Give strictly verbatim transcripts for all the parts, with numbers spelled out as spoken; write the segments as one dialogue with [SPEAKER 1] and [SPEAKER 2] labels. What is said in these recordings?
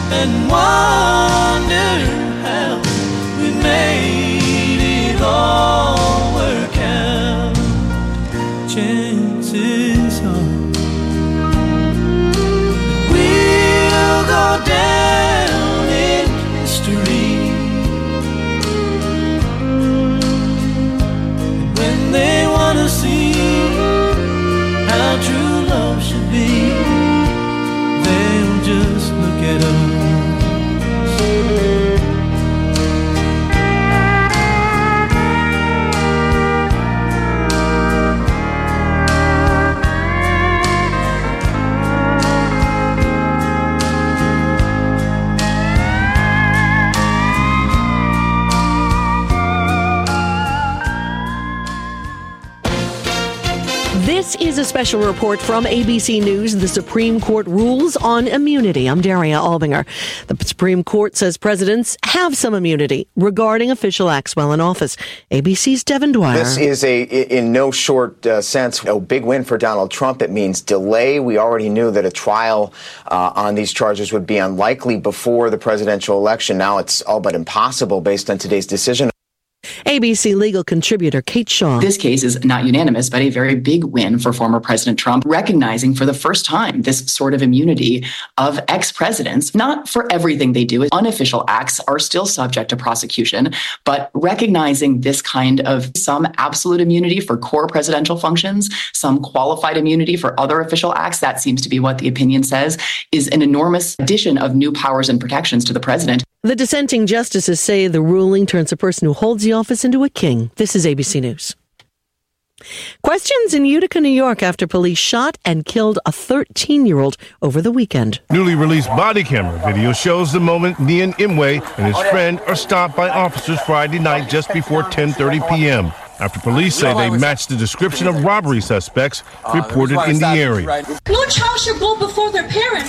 [SPEAKER 1] and wonder how we made it all work out. Chances are we'll go down in history. And when they want to see how true love should be, they'll just look at us.
[SPEAKER 2] This is a special report from A B C News. The Supreme Court rules on immunity. I'm Daria Albinger. The Supreme Court says presidents have some immunity regarding official acts while in office. A B C's Devin Dwyer.
[SPEAKER 3] This is a, in no short uh, sense, a big win for Donald Trump. It means delay. We already knew that a trial uh, on these charges would be unlikely before the presidential election. Now it's all but impossible based on today's decision.
[SPEAKER 2] A B C legal contributor Kate Shaw.
[SPEAKER 4] This case is not unanimous, but a very big win for former President Trump, recognizing for the first time this sort of immunity of ex-presidents, not for everything they do. Unofficial acts are still subject to prosecution, but recognizing this kind of some absolute immunity for core presidential functions, some qualified immunity for other official acts, that seems to be what the opinion says, is an enormous addition of new powers and protections to the president.
[SPEAKER 2] The dissenting justices say the ruling turns a person who holds the office into a king. This is A B C News. Questions in Utica, New York after police shot and killed a thirteen-year-old over the weekend.
[SPEAKER 5] Newly released body camera video shows the moment Nian Imwe and his friend are stopped by officers Friday night just before ten thirty p.m. after police say they matched the description of robbery suspects reported in the area.
[SPEAKER 6] No child should go before their parents.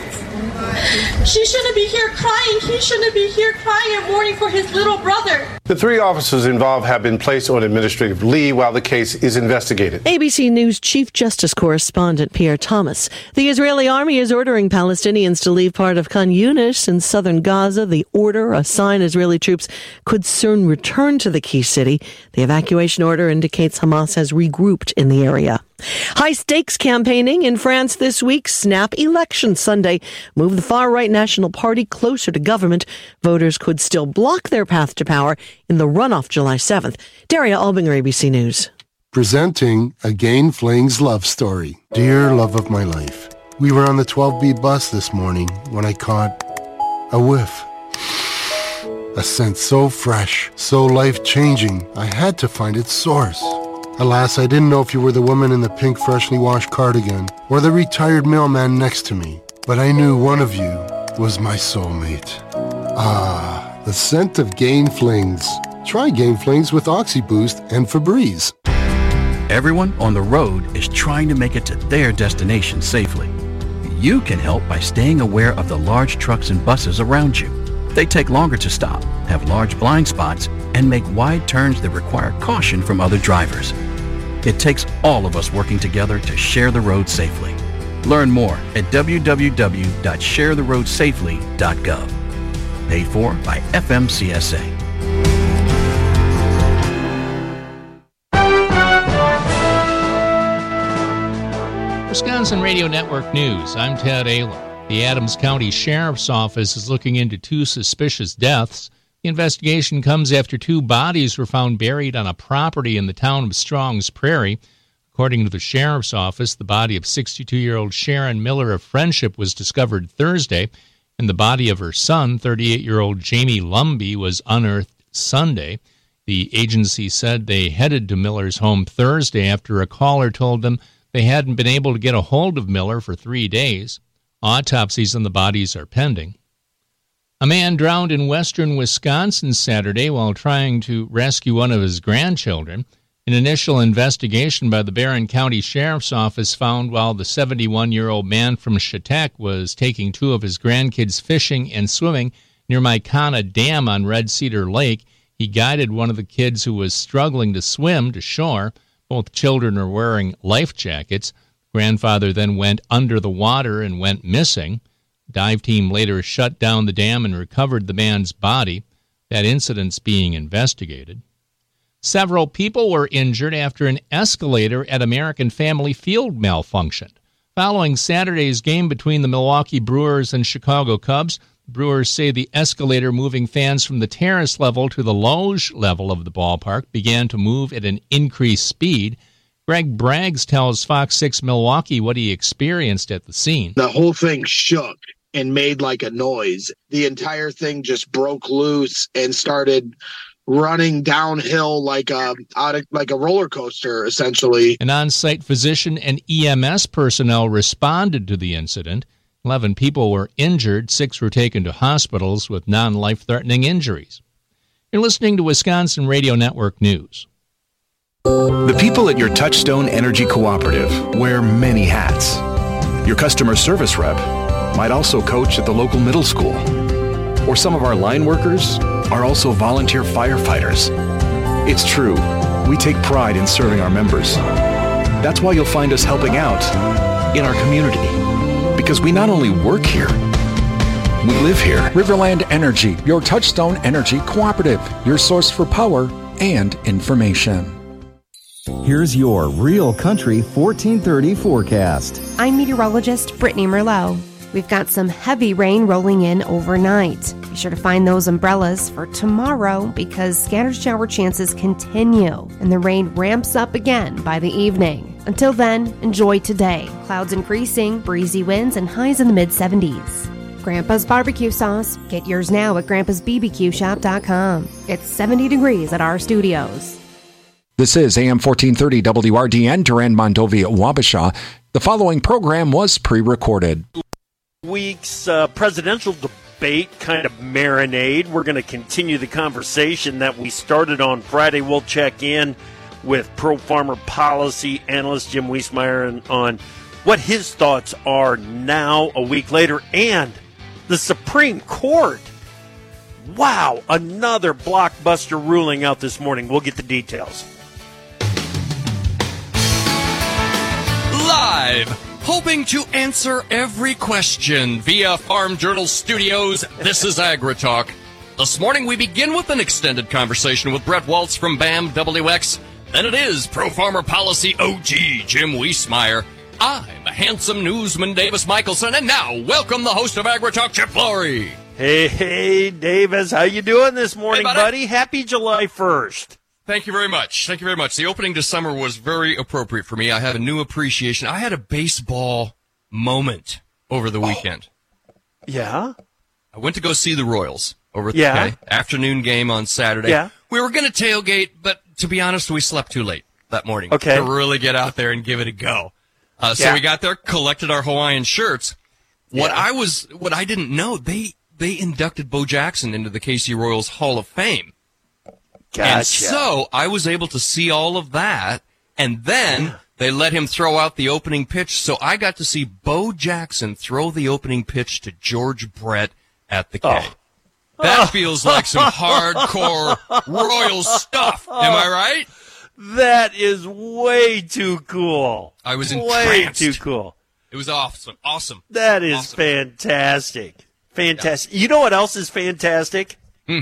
[SPEAKER 6] She shouldn't be here crying. He shouldn't be here crying and mourning for his little brother.
[SPEAKER 7] The three officers involved have been placed on administrative leave while the case is investigated.
[SPEAKER 2] A B C News Chief Justice Correspondent Pierre Thomas. The Israeli army is ordering Palestinians to leave part of Khan Yunis in southern Gaza. The order, a sign Israeli troops could soon return to the key city. The evacuation order indicates Hamas has regrouped in the area. High-stakes campaigning in France this week. Snap election Sunday. Move the far-right National Party closer to government. Voters could still block their path to power in the runoff July seventh. Daria Albinger, A B C News.
[SPEAKER 8] Presenting Again Fling's love story. Dear love of my life, we were on the twelve B bus this morning when I caught a whiff. A scent so fresh, so life-changing, I had to find its source. Alas, I didn't know if you were the woman in the pink freshly washed cardigan or the retired mailman next to me, but I knew one of you was my soulmate. Ah, the scent of Gain Flings. Try Gain Flings with OxyBoost and Febreze.
[SPEAKER 9] Everyone on the road is trying to make it to their destination safely. You can help by staying aware of the large trucks and buses around you. They take longer to stop, have large blind spots, and make wide turns that require caution from other drivers. It takes all of us working together to share the road safely. Learn more at w w w dot share the road safely dot gov. Paid for by F M C S A.
[SPEAKER 10] Wisconsin Radio Network News. I'm Ted Ayler. The Adams County Sheriff's Office is looking into two suspicious deaths. The investigation comes after two bodies were found buried on a property in the town of Strongs Prairie. According to the Sheriff's Office, the body of sixty-two-year-old Sharon Miller of Friendship was discovered Thursday, and the body of her son, thirty-eight-year-old Jamie Lumby, was unearthed Sunday. The agency said they headed to Miller's home Thursday after a caller told them they hadn't been able to get a hold of Miller for three days. Autopsies on the bodies are pending. A man drowned in western Wisconsin Saturday while trying to rescue one of his grandchildren. An initial investigation by the Barron County Sheriff's Office found while the seventy-one-year-old man from Chautauqua was taking two of his grandkids fishing and swimming near Mycona Dam on Red Cedar Lake, he guided one of the kids who was struggling to swim to shore. Both children are wearing life jackets. Grandfather then went under the water and went missing. Dive team later shut down the dam and recovered the man's body. That incident's being investigated. Several people were injured after an escalator at American Family Field malfunctioned. Following Saturday's game between the Milwaukee Brewers and Chicago Cubs, Brewers say the escalator moving fans from the terrace level to the loge level of the ballpark began to move at an increased speed. Greg Braggs tells Fox six Milwaukee what he experienced at the scene.
[SPEAKER 11] The whole thing shook and made like a noise. The entire thing just broke loose and started running downhill like a out of, like a roller coaster, essentially.
[SPEAKER 10] An on-site physician and E M S personnel responded to the incident. Eleven people were injured. Six were taken to hospitals with non-life-threatening injuries. You're listening to Wisconsin Radio Network News.
[SPEAKER 12] The people at your Touchstone Energy Cooperative wear many hats. Your customer service rep might also coach at the local middle school. Or some of our line workers are also volunteer firefighters. It's true, we take pride in serving our members. That's why you'll find us helping out in our community. Because we not only work here, we live here.
[SPEAKER 13] Riverland Energy, your Touchstone Energy Cooperative, your source for power and information.
[SPEAKER 14] Here's your Real Country fourteen thirty forecast.
[SPEAKER 15] I'm meteorologist Brittany Merlot. We've got some heavy rain rolling in overnight. Be sure to find those umbrellas for tomorrow because scattered shower chances continue and the rain ramps up again by the evening. Until then, enjoy today. Clouds increasing, breezy winds, and highs in the mid seventies. Grandpa's Barbecue Sauce. Get yours now at grandpas b b q shop dot com. It's seventy degrees at our studios.
[SPEAKER 13] This is A M fourteen thirty W R D N, Durand, Mondovi, Wabasha. The following program was pre-recorded.
[SPEAKER 16] Week's uh, presidential debate kind of marinade. We're going to continue the conversation that we started on Friday. We'll check in with pro-farmer policy analyst Jim Wiesemeyer on what his thoughts are now a week later. And the Supreme Court. Wow, another blockbuster ruling out this morning. We'll get the details.
[SPEAKER 17] Live, hoping to answer every question via Farm Journal Studios. This is AgriTalk. This morning we begin with an extended conversation with Brett Waltz from B A M W X. Then it is Pro Farmer Policy O G Jim Wiesemeyer. I'm a handsome newsman Davis Michelson, and now welcome the host of AgriTalk, Chip Flory.
[SPEAKER 16] Hey, hey, Davis, how you doing this morning,
[SPEAKER 17] hey, buddy?
[SPEAKER 16] buddy? Happy July first.
[SPEAKER 17] Thank you very much. Thank you very much. The opening to summer was very appropriate for me. I have a new appreciation. I had a baseball moment over the weekend.
[SPEAKER 16] Oh. Yeah?
[SPEAKER 17] I went to go see the Royals over the
[SPEAKER 16] yeah.
[SPEAKER 17] okay, afternoon game on Saturday.
[SPEAKER 16] Yeah.
[SPEAKER 17] We were going to tailgate, but to be honest, we slept too late that morning
[SPEAKER 16] okay.
[SPEAKER 17] to really get out there and give it a go. Uh, so
[SPEAKER 16] yeah.
[SPEAKER 17] we got there, collected our Hawaiian shirts. What yeah. I was, what I didn't know, they they inducted Bo Jackson into the K C Royals Hall of Fame.
[SPEAKER 16] Gotcha.
[SPEAKER 17] And so I was able to see all of that, and then yeah. they let him throw out the opening pitch, so I got to see Bo Jackson throw the opening pitch to George Brett at the K.
[SPEAKER 16] Oh.
[SPEAKER 17] That oh. feels like some hardcore Royals stuff. Am I right?
[SPEAKER 16] That is way too cool.
[SPEAKER 17] I was
[SPEAKER 16] way
[SPEAKER 17] entranced.
[SPEAKER 16] too cool.
[SPEAKER 17] It was awesome. Awesome.
[SPEAKER 16] That is
[SPEAKER 17] awesome.
[SPEAKER 16] fantastic. Fantastic. Yeah. You know what else is fantastic?
[SPEAKER 17] Hmm.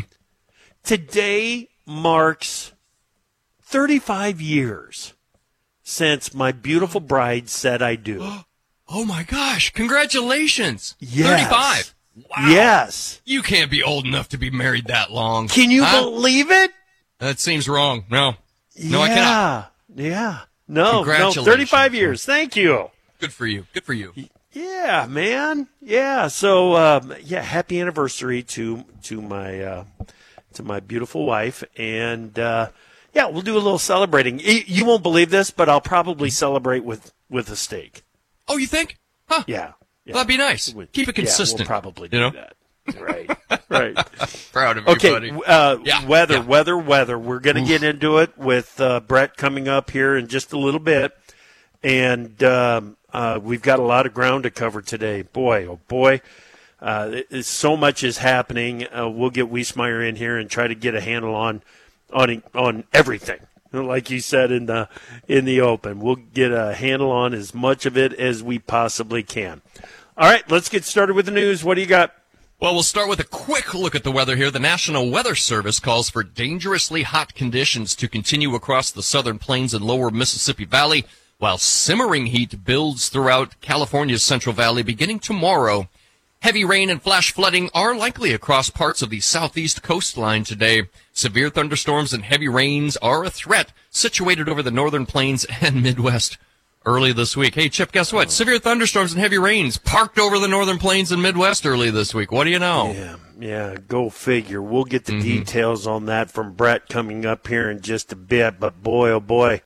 [SPEAKER 16] Today marks thirty-five years since my beautiful bride said I do.
[SPEAKER 17] Oh, my gosh. Congratulations.
[SPEAKER 16] Yes.
[SPEAKER 17] thirty-five. Wow.
[SPEAKER 16] Yes.
[SPEAKER 17] You can't be old enough to be married that long.
[SPEAKER 16] Can you
[SPEAKER 17] huh?
[SPEAKER 16] believe it?
[SPEAKER 17] That seems wrong. No. No,
[SPEAKER 16] yeah.
[SPEAKER 17] I cannot.
[SPEAKER 16] Yeah. No,
[SPEAKER 17] Congratulations.
[SPEAKER 16] no, thirty-five years. Thank you.
[SPEAKER 17] Good for you. Good for you.
[SPEAKER 16] Yeah, man. Yeah. So, um, yeah, happy anniversary to to my uh, to my beautiful wife, and uh, yeah, we'll do a little celebrating. You won't believe this, but I'll probably celebrate with, with a steak.
[SPEAKER 17] Oh, you think? Huh?
[SPEAKER 16] Yeah. yeah.
[SPEAKER 17] That'd be nice. Keep it consistent.
[SPEAKER 16] Yeah, we'll probably do
[SPEAKER 17] you know?
[SPEAKER 16] that. Right. Right.
[SPEAKER 17] Proud of you,
[SPEAKER 16] okay,
[SPEAKER 17] buddy.
[SPEAKER 16] Uh,
[SPEAKER 17] yeah,
[SPEAKER 16] weather,
[SPEAKER 17] yeah.
[SPEAKER 16] weather, weather. We're going to get into it with uh, Brett coming up here in just a little bit. And um, uh, we've got a lot of ground to cover today. Boy, oh boy. Uh, it, so much is happening. Uh, we'll get Wiesemeyer in here and try to get a handle on on on everything. Like you said in the in the open, we'll get a handle on as much of it as we possibly can. All right, let's get started with the news. What do you got?
[SPEAKER 17] Well, we'll start with a quick look at the weather here. The National Weather Service calls for dangerously hot conditions to continue across the southern plains and lower Mississippi Valley, while simmering heat builds throughout California's Central Valley beginning tomorrow. Heavy rain and flash flooding are likely across parts of the southeast coastline today. Severe thunderstorms and heavy rains are a threat situated over the northern plains and Midwest early this week. Hey, Chip, guess what? Severe thunderstorms and heavy rains parked over the northern plains and Midwest early this week. What do you know?
[SPEAKER 16] Yeah, yeah, go figure. We'll get the mm-hmm. details on that from Brett coming up here in just a bit. But boy, oh boy.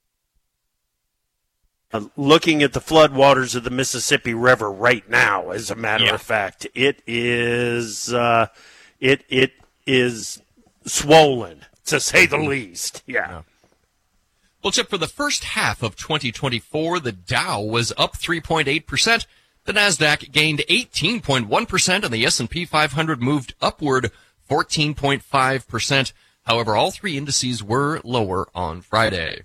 [SPEAKER 16] Uh, looking at the floodwaters of the Mississippi River right now, as a matter yeah. of fact, it is uh, it it is swollen, to say the least. Yeah. yeah.
[SPEAKER 17] Well, Chip, for the first half of twenty twenty-four, the Dow was up three point eight percent, the NASDAQ gained eighteen point one percent, and the S and P five hundred moved upward fourteen point five percent. However, all three indices were lower on Friday.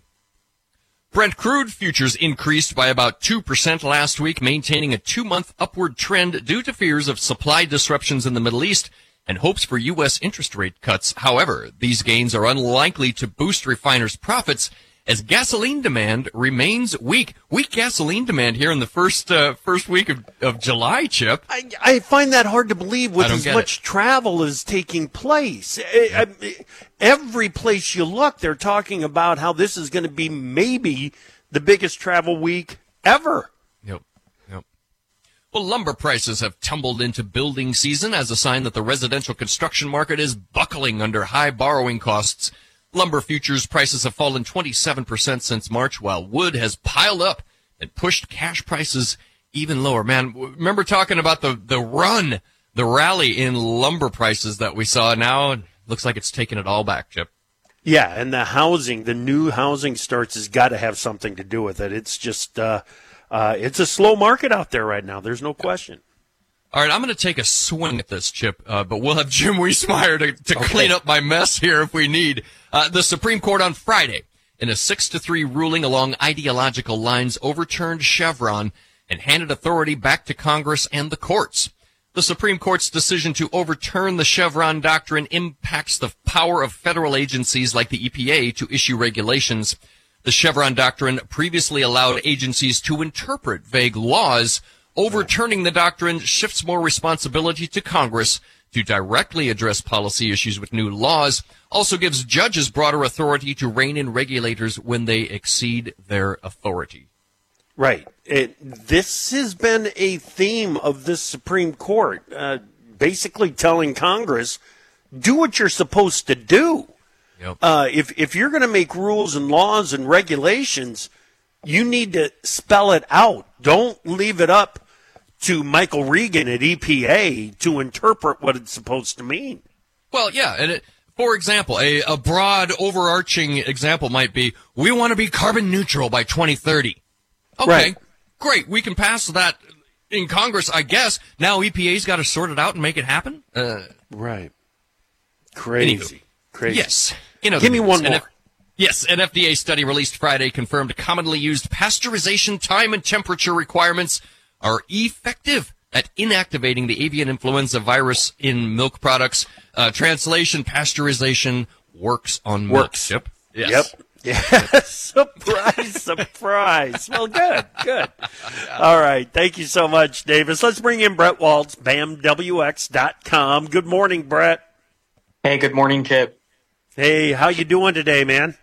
[SPEAKER 17] Brent crude futures increased by about two percent last week, maintaining a two-month upward trend due to fears of supply disruptions in the Middle East and hopes for U S interest rate cuts. However, these gains are unlikely to boost refiners' profits as gasoline demand remains weak. Weak gasoline demand here in the first uh, first week of, of July, Chip.
[SPEAKER 16] I, I find that hard to believe with as much it. travel as taking place. I, I, every place you look, they're talking about how this is going to be maybe the biggest travel week ever.
[SPEAKER 17] Yep, yep. Well, lumber prices have tumbled into building season as a sign that the residential construction market is buckling under high borrowing costs. Lumber futures prices have fallen twenty-seven percent since March, while wood has piled up and pushed cash prices even lower. Man, remember talking about the, the run, the rally in lumber prices that we saw? Now it looks like it's taking it all back, Chip.
[SPEAKER 16] Yeah, and the housing, the new housing starts has got to have something to do with it. It's just, uh, uh, it's a slow market out there right now. There's no question.
[SPEAKER 17] All right, I'm going to take a swing at this, Chip, uh, but we'll have Jim Wiesmeyer to, to okay. clean up my mess here if we need. Uh, the Supreme Court on Friday, in a six to three ruling along ideological lines, overturned Chevron and handed authority back to Congress and the courts. The Supreme Court's decision to overturn the Chevron doctrine impacts the power of federal agencies like the E P A to issue regulations. The Chevron doctrine previously allowed agencies to interpret vague laws. Overturning the doctrine shifts more responsibility to Congress to directly address policy issues with new laws, also gives judges broader authority to rein in regulators when they exceed their authority.
[SPEAKER 16] Right. It, this has been a theme of this Supreme Court, uh, basically telling Congress, do what you're supposed to do.
[SPEAKER 17] Yep.
[SPEAKER 16] Uh, if, if you're going to make rules and laws and regulations, you need to spell it out. Don't leave it up to Michael Regan at E P A to interpret what it's supposed to mean.
[SPEAKER 17] Well, yeah, and it, for example, a, a broad overarching example might be, we want to be carbon neutral by twenty thirty. Okay,
[SPEAKER 16] right.
[SPEAKER 17] Great, we can pass that in Congress, I guess. Now E P A's got to sort it out and make it happen? Uh,
[SPEAKER 16] right. Crazy.
[SPEAKER 17] Anywho,
[SPEAKER 16] Crazy.
[SPEAKER 17] Yes. You know,
[SPEAKER 16] Give me one more.
[SPEAKER 17] F- yes, an F D A study released Friday confirmed commonly used pasteurization time and temperature requirements are effective at inactivating the avian influenza virus in milk products. Uh, translation, pasteurization works on milk.
[SPEAKER 16] Works.
[SPEAKER 17] Yep. Yes.
[SPEAKER 16] Yep. Yes. Surprise, surprise. Well, good, good. All right. Thank you so much, Davis. Let's bring in Brett Waltz, B A M W X dot com. Good morning, Brett.
[SPEAKER 18] Hey, good morning, Chip.
[SPEAKER 16] Hey, how you doing today, man?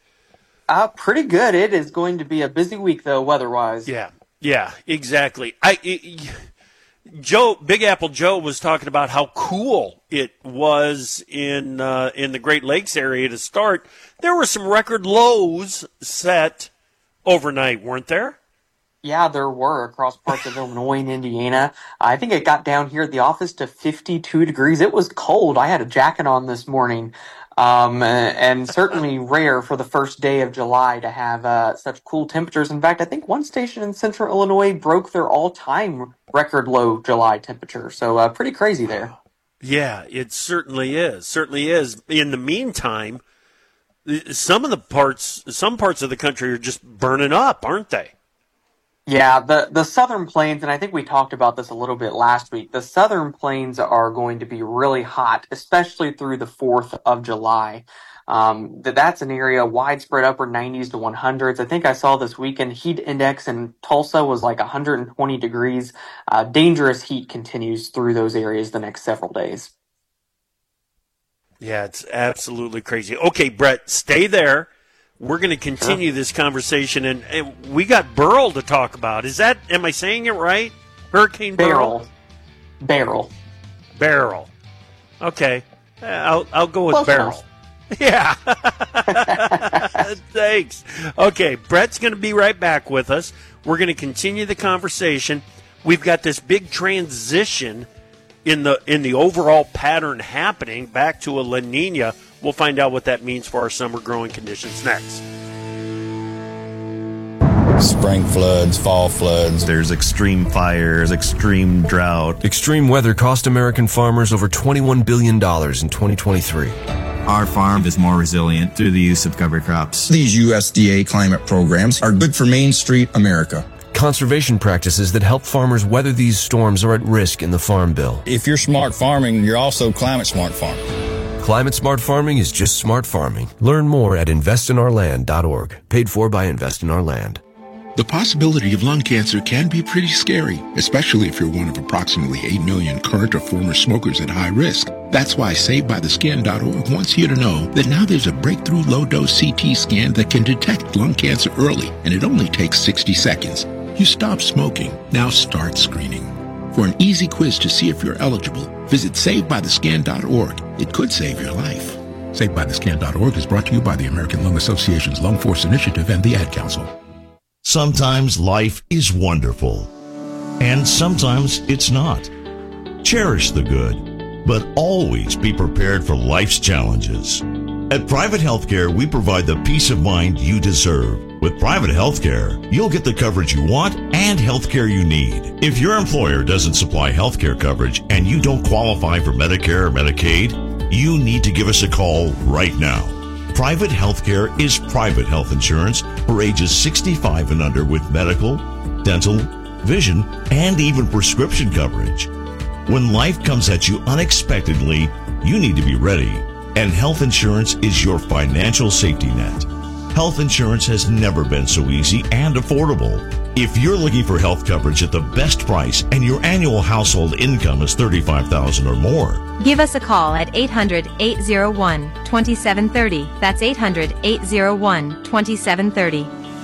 [SPEAKER 18] Uh, pretty good. It is going to be a busy week, though, weather-wise.
[SPEAKER 16] Yeah. Yeah, exactly. I, it, Joe, Big Apple Joe was talking about how cool it was in uh, in the Great Lakes area to start. There were some record lows set overnight, weren't there?
[SPEAKER 18] Yeah, there were across parts of Illinois and Indiana. I think it got down here at the office to fifty-two degrees. It was cold. I had a jacket on this morning. Um, and certainly rare for the first day of July to have uh, such cool temperatures. In fact, I think one station in central Illinois broke their all-time record low July temperature. So uh, pretty crazy there.
[SPEAKER 16] Yeah, it certainly is. Certainly is. In the meantime, some of the parts, some parts of the country are just burning up, aren't they?
[SPEAKER 18] Yeah, the, the southern plains, and I think we talked about this a little bit last week, the southern plains are going to be really hot, especially through the fourth of July. Um, that that's an area widespread upper nineties to one hundreds. I think I saw this weekend heat index in Tulsa was like one hundred twenty degrees. Uh, dangerous heat continues through those areas the next several days.
[SPEAKER 16] Yeah, it's absolutely crazy. Okay, Brett, stay there. We're going to continue this conversation, and, and we got Beryl to talk about. Is that, am I saying it right? Hurricane Beryl?
[SPEAKER 18] Beryl.
[SPEAKER 16] Beryl. Okay. I'll, I'll go with
[SPEAKER 18] Close
[SPEAKER 16] Beryl.
[SPEAKER 18] enough.
[SPEAKER 16] Yeah. Thanks. Okay, Brett's going to be right back with us. We're going to continue the conversation. We've got this big transition in the in the overall pattern happening back to a La Nina. We'll find out what that means for our summer growing conditions next.
[SPEAKER 19] Spring floods, fall floods. There's extreme fires, extreme drought.
[SPEAKER 20] Extreme weather cost American farmers over twenty-one billion dollars in twenty twenty-three.
[SPEAKER 19] Our farm is more resilient through the use of cover crops.
[SPEAKER 21] These U S D A climate programs are good for Main Street America.
[SPEAKER 20] Conservation practices that help farmers weather these storms are at risk in the Farm Bill.
[SPEAKER 21] If you're smart farming, you're also climate smart farming.
[SPEAKER 20] Climate smart farming is just smart farming. Learn more at invest in our land dot org. Paid for by Invest in Our Land.
[SPEAKER 22] The possibility of lung cancer can be pretty scary, especially if you're one of approximately eight million current or former smokers at high risk. That's why Saved By The Skin dot org wants you to know that now there's a breakthrough low-dose C T scan that can detect lung cancer early, and it only takes sixty seconds. You stop smoking, now start screening. For an easy quiz to see if you're eligible, visit Saved By The Skin dot org. It could save your life. Saved By The Skin dot org is brought to you by the American Lung Association's Lung Force Initiative and the Ad Council.
[SPEAKER 23] Sometimes life is wonderful, and sometimes it's not. Cherish the good, but always be prepared for life's challenges. At Private Healthcare, we provide the peace of mind you deserve. With Private Healthcare, you'll get the coverage you want and healthcare you need. If your employer doesn't supply healthcare coverage and you don't qualify for Medicare or Medicaid, you need to give us a call right now. Private Healthcare is private health insurance for ages sixty-five and under with medical, dental, vision, and even prescription coverage. When life comes at you unexpectedly, you need to be ready, and health insurance is your financial safety net. Health insurance has never been so easy and affordable. If you're looking for health coverage at the best price and your annual household income is thirty-five thousand dollars or more,
[SPEAKER 24] give us a call at eight hundred, eight oh one, two seven three oh. That's eight hundred, eight oh one, two seven three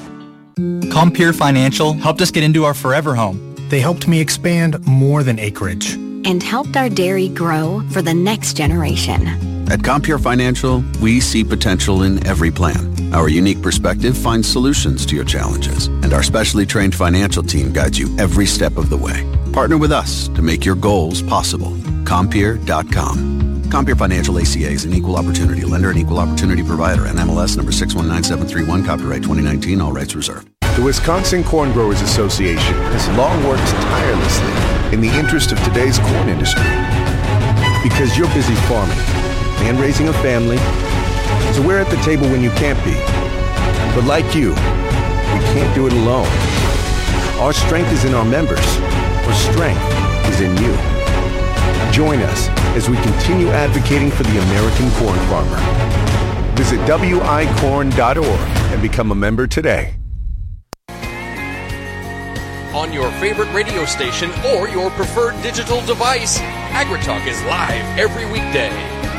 [SPEAKER 24] oh.
[SPEAKER 25] Compeer Financial helped us get into our forever home.
[SPEAKER 26] They helped me expand more than acreage.
[SPEAKER 27] And helped our dairy grow for the next generation.
[SPEAKER 28] At Compeer Financial, we see potential in every plan. Our unique perspective finds solutions to your challenges, and our specially trained financial team guides you every step of the way. Partner with us to make your goals possible. Compeer dot com. Compeer Financial A C A is an equal opportunity lender and equal opportunity provider, and M L S number six one nine seven three one, copyright twenty nineteen, all rights reserved.
[SPEAKER 29] The Wisconsin Corn Growers Association has long worked tirelessly in the interest of today's corn industry. Because you're busy farming and raising a family, so we're at the table when you can't be. But like you, we can't do it alone. Our strength is in our members. Our strength is in you. Join us as we continue advocating for the American corn farmer. Visit W I corn dot org and become a member today.
[SPEAKER 17] On your favorite radio station or your preferred digital device, AgriTalk is live every weekday.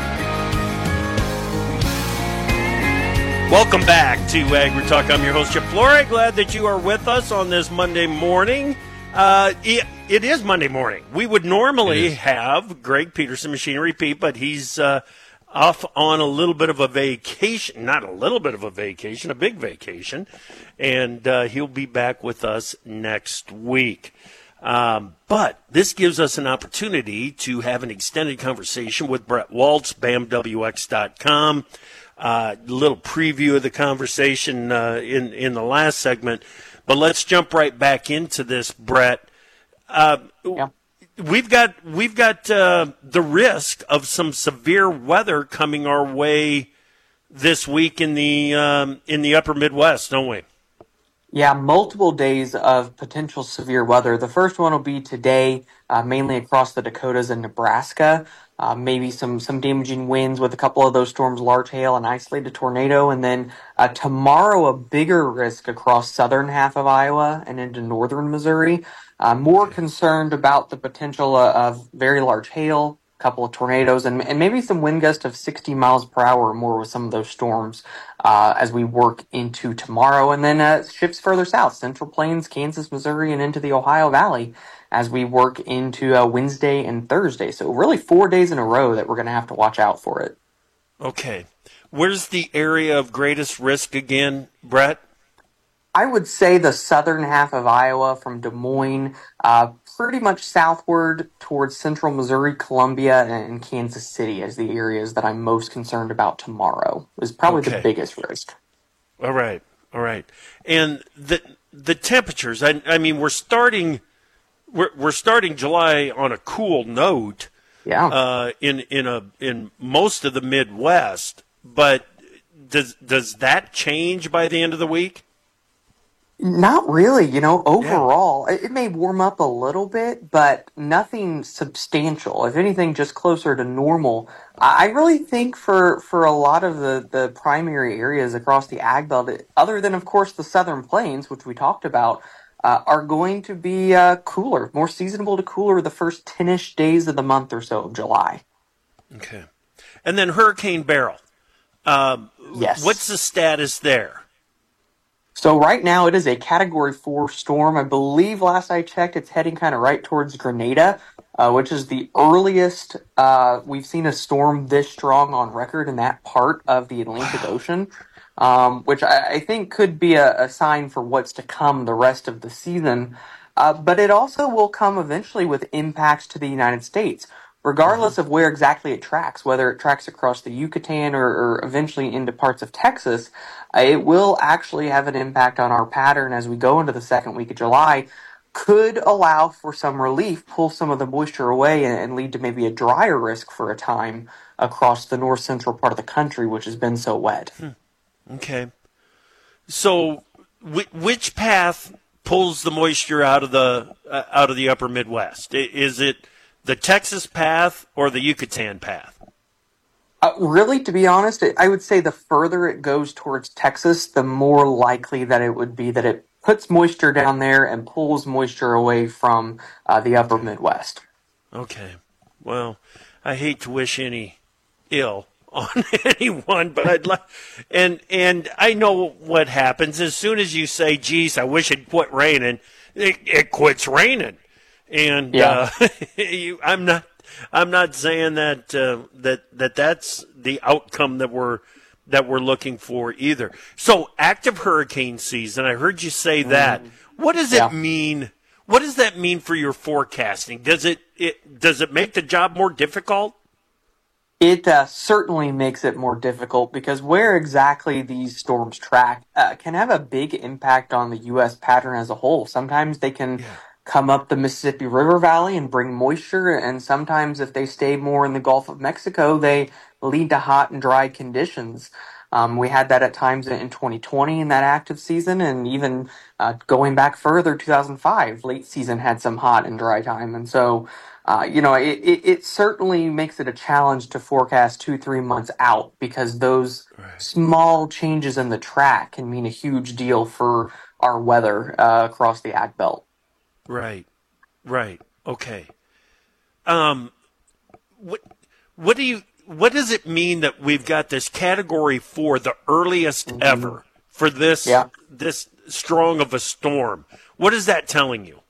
[SPEAKER 16] Welcome back to AgriTalk. I'm your host, Chip Flory. Glad that you are with us on this Monday morning. Uh, it, it is Monday morning. We would normally have Greg Peterson, Machinery Pete, but he's uh, off on a little bit of a vacation. Not a little bit of a vacation, a big vacation. And uh, he'll be back with us next week. Um, but this gives us an opportunity to have an extended conversation with Brett Waltz, B A M W X dot com. A uh, little preview of the conversation uh, in, in the last segment. But let's jump right back into this, Brett. Uh, yeah. We've got we've got uh, the risk of some severe weather coming our way this week in the um, in the upper Midwest, don't we?
[SPEAKER 18] Yeah, multiple days of potential severe weather. The first one will be today, uh, mainly across the Dakotas and Nebraska. Uh, maybe some some damaging winds with a couple of those storms, large hail, and isolated tornado. And then uh, tomorrow, a bigger risk across southern half of Iowa and into northern Missouri. Uh, more concerned about the potential uh, of very large hail, a couple of tornadoes, and, and maybe some wind gusts of sixty miles per hour or more with some of those storms uh, as we work into tomorrow. And then uh, shifts further south, Central Plains, Kansas, Missouri, and into the Ohio Valley as we work into uh, Wednesday and Thursday. So really four days in a row that we're going to have to watch out for it.
[SPEAKER 16] Okay. Where's the area of greatest risk again, Brett?
[SPEAKER 18] I would say the southern half of Iowa from Des Moines, uh, pretty much southward towards central Missouri, Columbia, and Kansas City as the areas that I'm most concerned about tomorrow. Is probably
[SPEAKER 16] Okay.
[SPEAKER 18] the biggest risk.
[SPEAKER 16] All right. All right. And the the temperatures, I, I mean, we're starting we're we're starting July on a cool note.
[SPEAKER 18] Yeah.
[SPEAKER 16] Uh, in in a in most of the Midwest, but does does that change by the end of the week?
[SPEAKER 18] Not really, you know, overall, it, it may warm up a little bit, but nothing substantial. If anything, just closer to normal. I I really think for, for a lot of the, the primary areas across the Ag Belt, other than, of course, the Southern Plains, which we talked about, uh, are going to be uh, cooler, more seasonable to cooler the first ten-ish days of the month or so of July.
[SPEAKER 16] Okay. And then Hurricane Beryl. Um,
[SPEAKER 18] Yes.
[SPEAKER 16] What's the status there?
[SPEAKER 18] So right now it is a Category four storm. I believe last I checked it's heading kind of right towards Grenada, uh, which is the earliest uh, we've seen a storm this strong on record in that part of the Atlantic Ocean, um, which I, I think could be a, a sign for what's to come the rest of the season. Uh, but it also will come eventually with impacts to the United States, regardless of where exactly it tracks, whether it tracks across the Yucatan or, or eventually into parts of Texas. Uh, it will actually have an impact on our pattern as we go into the second week of July, could allow for some relief, pull some of the moisture away, and, and lead to maybe a drier risk for a time across the north central part of the country, which has been so wet.
[SPEAKER 16] Okay. So wh- which path pulls the moisture out of the uh, out of the upper Midwest? I- Is it the Texas path or the Yucatan path?
[SPEAKER 18] Uh, really, to be honest, I would say the further it goes towards Texas, the more likely that it would be that it puts moisture down there and pulls moisture away from uh, the upper Midwest.
[SPEAKER 16] Okay. Well, I hate to wish any ill on anyone, but I'd like, and and I know what happens as soon as you say, "Geez, I wish it quit raining," it, it quits raining, and
[SPEAKER 18] Yeah.
[SPEAKER 16] uh, you, I'm not. I'm not saying that uh, that that that's the outcome that we're that we're looking for either. So, active hurricane season. I heard you say that. What does
[SPEAKER 18] Yeah.
[SPEAKER 16] it mean? What does that mean for your forecasting? Does it, it does it make the job more difficult?
[SPEAKER 18] It uh, certainly makes it more difficult because where exactly these storms track uh, can have a big impact on the U S pattern as a whole. Sometimes they can come up the Mississippi River Valley and bring moisture, and sometimes if they stay more in the Gulf of Mexico, they lead to hot and dry conditions. Um, we had that at times in twenty twenty in that active season, and even uh, going back further, two thousand five, late season had some hot and dry time. And so, uh, you know, it, it, it certainly makes it a challenge to forecast two, three months out because those small changes in the track can mean a huge deal for our weather uh, across the Ag Belt.
[SPEAKER 16] Right, right, okay. Um, what what do you what does it mean that we've got this Category Four, the earliest
[SPEAKER 18] Mm-hmm.
[SPEAKER 16] ever for this
[SPEAKER 18] Yeah.
[SPEAKER 16] this strong of a storm? What is that telling you?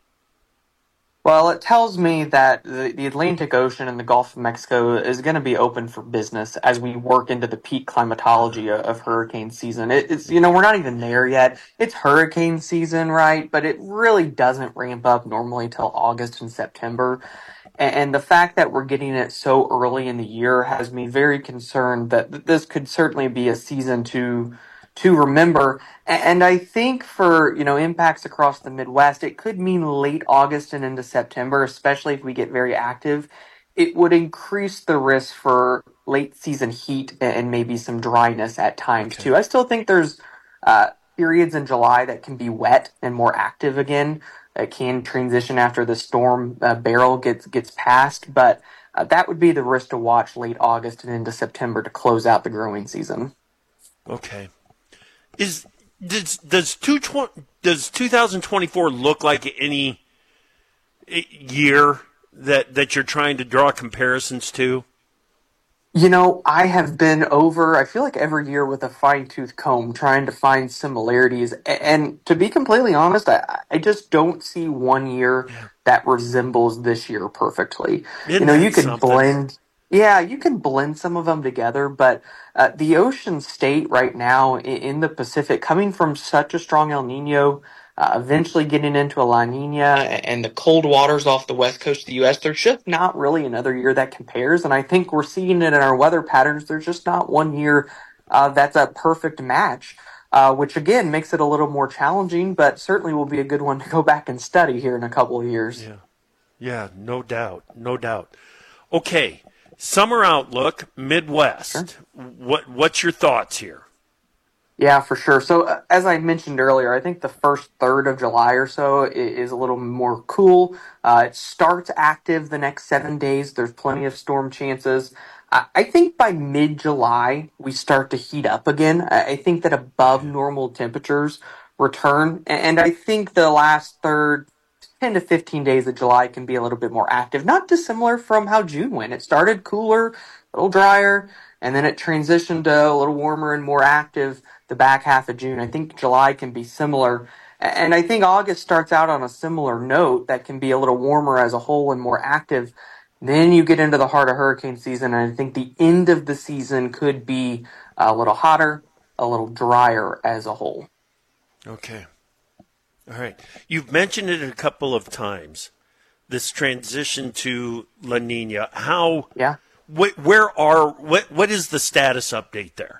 [SPEAKER 18] Well, it tells me that the, the Atlantic Ocean and the Gulf of Mexico is going to be open for business as we work into the peak climatology of, of hurricane season. It, it's, you know, we're not even there yet. It's hurricane season, right? But it really doesn't ramp up normally till August and September. And, and the fact that we're getting it so early in the year has me very concerned that th- this could certainly be a season to to remember. And I think for, you know, impacts across the Midwest, it could mean late August and into September, especially if we get very active. It would increase the risk for late season heat and maybe some dryness at times too. I still think there's uh, periods in July that can be wet and more active again. It can transition after the storm uh, barrel gets gets past, but uh, that would be the risk to watch late August and into September to close out the growing season.
[SPEAKER 16] Okay. Is does does two does two thousand twenty-four look like any year that that you're trying to draw comparisons to?
[SPEAKER 18] You know, I have been over, I feel like every year with a fine-tooth comb trying to find similarities. And to be completely honest, I, I just don't see one year yeah. that resembles this year perfectly. Isn't you know, you can something? blend, yeah, you can blend some of them together, but uh, the Ocean State right now in, in the Pacific, coming from such a strong El Nino, Uh, eventually getting into a La Nina and the cold waters off the west coast of the U S, there's just not really another year that compares. And I think we're seeing it in our weather patterns. There's just not one year uh, that's a perfect match, uh, which again makes it a little more challenging, but certainly will be a good one to go back and study here in a couple of years.
[SPEAKER 16] Yeah, yeah, no doubt, no doubt. Okay, summer outlook, Midwest. Sure. What What's your thoughts here?
[SPEAKER 18] Yeah, for sure. So uh, as I mentioned earlier, I think the first third of July or so is, is a little more cool. Uh, it starts active the next seven days. There's plenty of storm chances. I, I think by mid-July, we start to heat up again. I, I think that above normal temperatures return. And I think the last third, ten to fifteen days of July can be a little bit more active. Not dissimilar from how June went. It started cooler, a little drier, and then it transitioned to a little warmer and more active the back half of June. I think July can be similar. And I think August starts out on a similar note that can be a little warmer as a whole and more active. Then you get into the heart of hurricane season, and I think the end of the season could be a little hotter, a little drier as a whole.
[SPEAKER 16] Okay. All right. You've mentioned it a couple of times, this transition to La Nina. How?
[SPEAKER 18] Yeah.
[SPEAKER 16] Wh- where are? What? What is the status update there?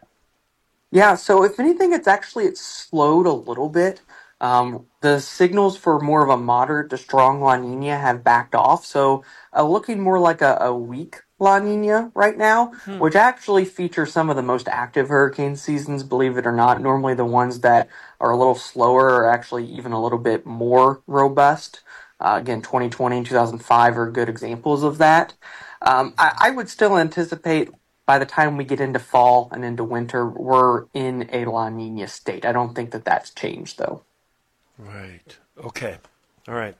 [SPEAKER 18] Yeah. So if anything, it's actually it's slowed a little bit. Um, the signals for more of a moderate to strong La Nina have backed off. So uh, looking more like a, a weak La Nina right now, hmm. which actually features some of the most active hurricane seasons, believe it or not. Normally the ones that are a little slower are actually even a little bit more robust. Uh, again, twenty twenty and two thousand five are good examples of that. Um, I, I would still anticipate by the time we get into fall and into winter, we're in a La Nina state. I don't think that that's changed, though.
[SPEAKER 16] Right. Okay. All right.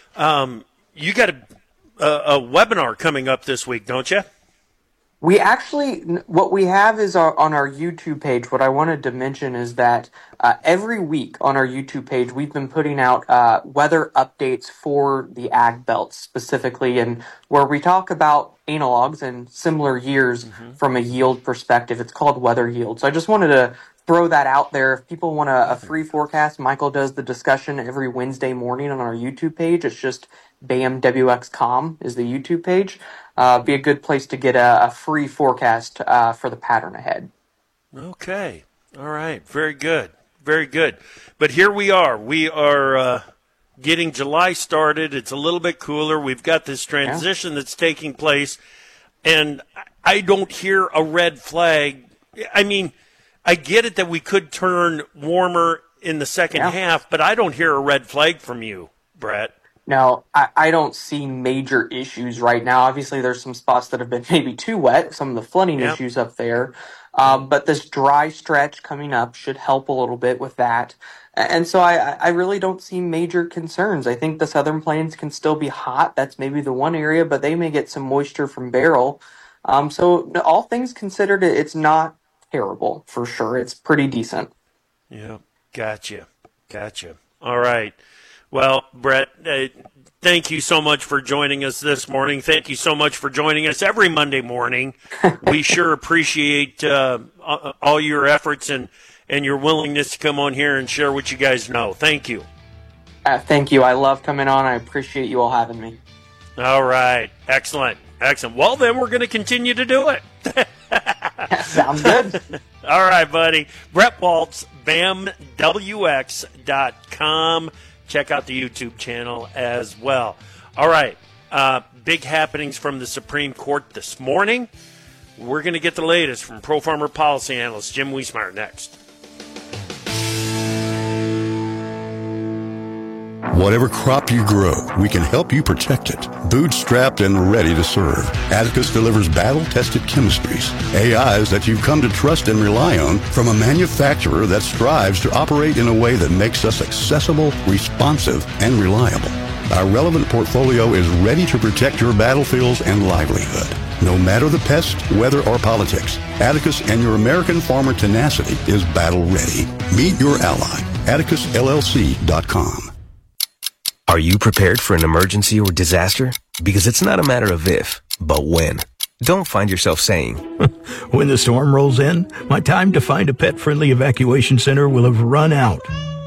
[SPEAKER 16] Um, you got a, a, a webinar coming up this week, don't you?
[SPEAKER 18] We actually, what we have is our, on our YouTube page. What I wanted to mention is that uh, every week on our YouTube page, we've been putting out uh, weather updates for the ag belt specifically, and where we talk about analogs and similar years mm-hmm. from a yield perspective. It's called Weather Yield. So I just wanted to throw that out there. If people want a, a free forecast, Michael does the discussion every Wednesday morning on our YouTube page. It's just B A M W X dot com is the YouTube page. Uh, be a good place to get a, a free forecast uh, for the pattern ahead.
[SPEAKER 16] Okay. All right. Very good. Very good. But here we are. We are uh, getting July started. It's a little bit cooler. We've got this transition yeah. that's taking place, and I don't hear a red flag. I mean, I get it that we could turn warmer in the second yeah. half, but I don't hear a red flag from you, Brett.
[SPEAKER 18] No, I, I don't see major issues right now. Obviously, there's some spots that have been maybe too wet, some of the flooding yep. issues up there. Um, but this dry stretch coming up should help a little bit with that. And so I, I really don't see major concerns. I think the Southern Plains can still be hot. That's maybe the one area, but they may get some moisture from Beryl. Um, so all things considered, it's not terrible for sure. It's pretty decent.
[SPEAKER 16] Yeah, gotcha. Gotcha. All right. Well, Brett, uh, thank you so much for joining us this morning. Thank you so much for joining us every Monday morning. We sure appreciate uh, all your efforts and, and your willingness to come on here and share what you guys know. Thank you.
[SPEAKER 18] Uh, thank you. I love coming on. I appreciate you all having me.
[SPEAKER 16] All right. Excellent. Excellent. Well, then we're going to continue to do it.
[SPEAKER 18] Sounds good.
[SPEAKER 16] All right, buddy. Brett Waltz, B A M W X dot com. Check out the YouTube channel as well. All right. Uh, big happenings from the Supreme Court this morning. We're going to get the latest from Pro Farmer Policy Analyst Jim Wiesmeyer next.
[SPEAKER 1] Whatever crop you grow, we can help you protect it. Bootstrapped and ready to serve. Atticus delivers battle-tested chemistries, A Is that you've come to trust and rely on from a manufacturer that strives to operate in a way that makes us accessible, responsive, and reliable. Our relevant portfolio is ready to protect your battlefields and livelihood. No matter the pest, weather, or politics, Atticus and your American farmer tenacity is battle ready. Meet your ally. Atticus L L C dot com.
[SPEAKER 20] Are you prepared for an emergency or disaster? Because it's not a matter of if, but when. Don't find yourself saying,
[SPEAKER 2] when the storm rolls in, my time to find a pet-friendly evacuation center will have run out.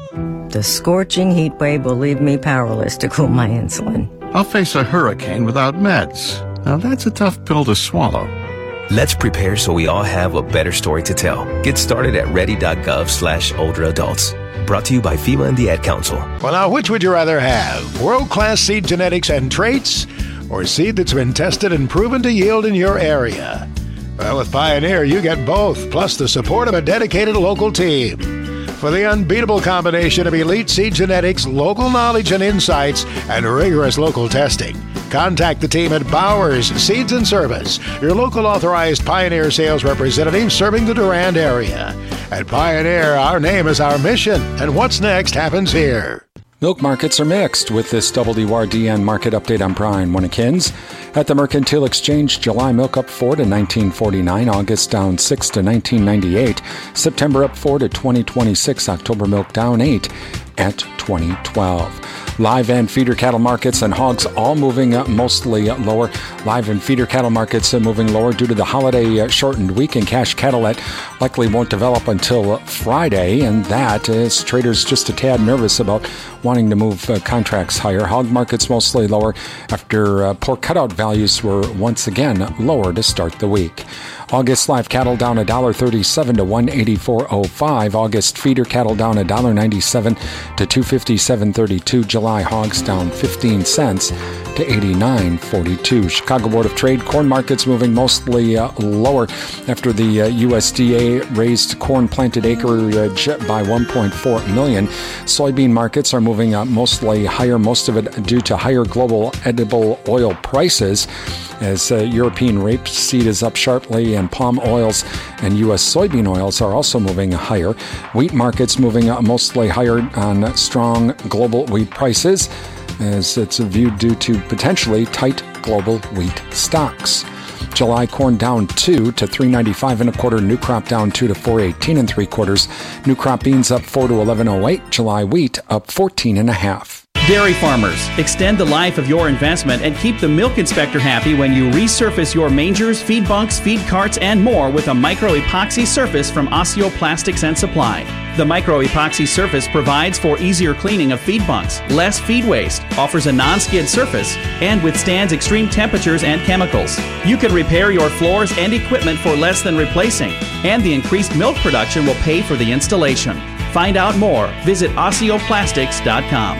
[SPEAKER 3] The scorching heat wave will leave me powerless to cool my insulin.
[SPEAKER 4] I'll face a hurricane without meds. Now that's a tough pill to swallow.
[SPEAKER 20] Let's prepare so we all have a better story to tell. Get started at ready.gov slash older adults. Brought to you by FEMA and the Ad Council.
[SPEAKER 5] Well, now, which would you rather have? World-class seed genetics and traits, or seed that's been tested and proven to yield in your area? Well, with Pioneer, you get both, plus the support of a dedicated local team. For the unbeatable combination of elite seed genetics, local knowledge and insights, and rigorous local testing, contact the team at Bowers Seeds and Service, your local authorized Pioneer sales representative serving the Durand area. At Pioneer, our name is our mission, and what's next happens here.
[SPEAKER 13] Milk markets are mixed. With this W R D N market update, I'm Brian Winnekins. At the Mercantile Exchange, July milk up four to nineteen forty-nine, August down six to nineteen ninety-eight, September up four to twenty twenty-six, October milk down eight at twenty twelve. Live and feeder cattle markets and hogs all moving uh, mostly uh, lower. Live and feeder cattle markets uh, moving lower due to the holiday uh, shortened week, and cash cattle that likely won't develop until uh, Friday, and that is traders just a tad nervous about wanting to move uh, contracts higher. Hog markets mostly lower after uh, pork cutout values were once again lower to start the week. August live cattle down one dollar thirty-seven to one eighty-four oh five. August feeder cattle down one dollar ninety-seven to two fifty-seven thirty-two. July hogs down fifteen cents to eighty-nine forty-two. Chicago Board of Trade corn markets moving mostly uh, lower after the uh, U S D A raised corn planted acreage by one point four million. Soybean markets are moving uh, mostly higher, most of it due to higher global edible oil prices, as uh, European rapeseed is up sharply, and palm oils and U S soybean oils are also moving higher. Wheat markets moving uh, mostly higher on strong global wheat prices, as it's viewed due to potentially tight global wheat stocks. July corn down two to three ninety-five and a quarter. New crop down two to four eighteen and three quarters. New crop beans up four to eleven oh eight. July wheat up fourteen and a half.
[SPEAKER 6] Dairy farmers, extend the life of your investment and keep the milk inspector happy when you resurface your mangers, feed bunks, feed carts, and more with a micro-epoxy surface from Osseo Plastics and Supply. The micro-epoxy surface provides for easier cleaning of feed bunks, less feed waste, offers a non-skid surface, and withstands extreme temperatures and chemicals. You can repair your floors and equipment for less than replacing, and the increased milk production will pay for the installation. Find out more. Visit osseo plastics dot com.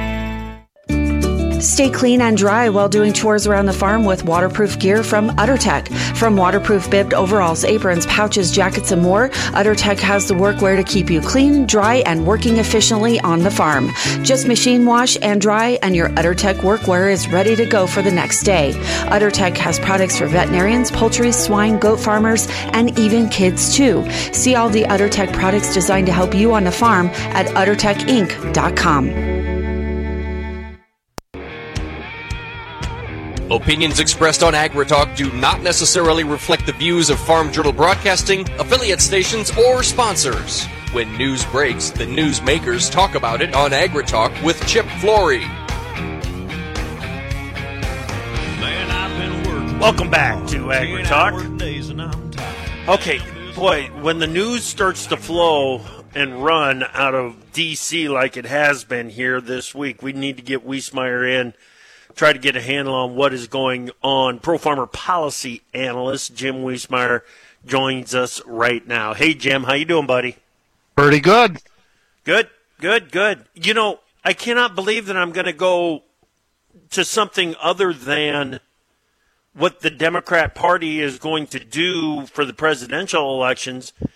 [SPEAKER 7] Stay clean and dry while doing chores around the farm with waterproof gear from UtterTech. From waterproof bibbed overalls, aprons, pouches, jackets, and more, UtterTech has the workwear to keep you clean, dry, and working efficiently on the farm. Just machine wash and dry, and your UtterTech workwear is ready to go for the next day. UtterTech has products for veterinarians, poultry, swine, goat farmers, and even kids too. See all the UtterTech products designed to help you on the farm at utter tech inc dot com.
[SPEAKER 17] Opinions expressed on AgriTalk do not necessarily reflect the views of Farm Journal Broadcasting, affiliate stations, or sponsors. When news breaks, the news makers talk about it on AgriTalk with Chip Flory.
[SPEAKER 16] Welcome back to AgriTalk. Okay, boy, when the news starts to flow and run out of D C like it has been here this week, we need to get Wiesmeyer in, try to get a handle on what is going on. Pro Farmer Policy Analyst Jim Wiesmeyer joins us right now. Hey, Jim, how you doing, buddy?
[SPEAKER 8] Pretty good.
[SPEAKER 16] Good, good, good. You know, I cannot believe that I'm going to go to something other than what the Democrat Party is going to do for the presidential elections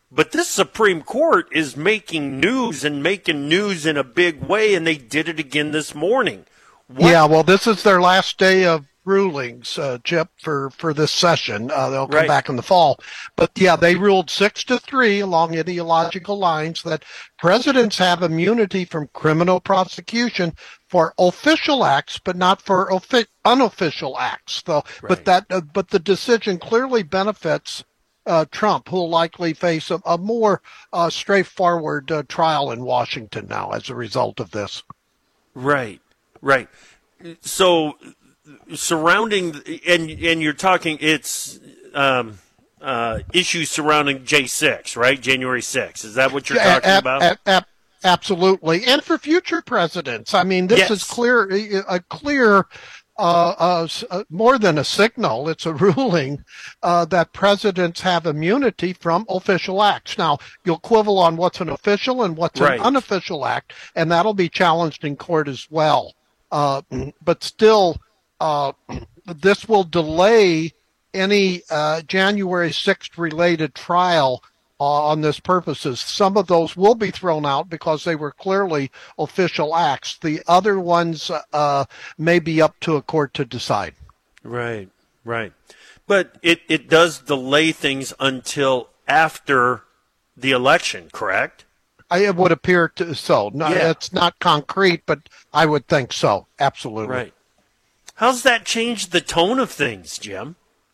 [SPEAKER 16] But this Supreme Court is making news and making news in a big way, and they did it again this morning. What?
[SPEAKER 8] Yeah, well, this is their last day of rulings, uh, Chip, for, for this session. Uh, they'll come
[SPEAKER 16] Right.
[SPEAKER 8] back in the fall. But, yeah, they ruled six to three along ideological lines that presidents have immunity from criminal prosecution for official acts, but not for offi- unofficial acts. So, But that, uh, but the decision clearly benefits Uh, Trump, who will likely face a, a more uh, straightforward uh, trial in Washington now as a result of this.
[SPEAKER 16] Right, right. So surrounding, and and you're talking, it's um, uh, issues surrounding J six, right? January sixth. Is that what you're talking
[SPEAKER 8] A- a-
[SPEAKER 16] about?
[SPEAKER 8] a- a- absolutely. And for future presidents. I mean, this
[SPEAKER 16] Yes.
[SPEAKER 8] is clear, a clear Uh, uh, s- uh, more than a signal, it's a ruling uh, that presidents have immunity from official acts. Now, you'll quibble on what's an official and what's
[SPEAKER 16] Right.
[SPEAKER 8] an unofficial act, and that'll be challenged in court as well. Uh, but still, uh, this will delay any uh, January sixth related trial Uh, on this purposes. Some of those will be thrown out because they were clearly official acts. The other ones uh, may be up to a court to decide.
[SPEAKER 16] Right, right. But it, it does delay things until after the election, correct?
[SPEAKER 8] I, it would appear to so. No,
[SPEAKER 16] Yeah.
[SPEAKER 8] It's not concrete, but I would think so. Absolutely.
[SPEAKER 16] Right. How's that changed the tone of things, Jim?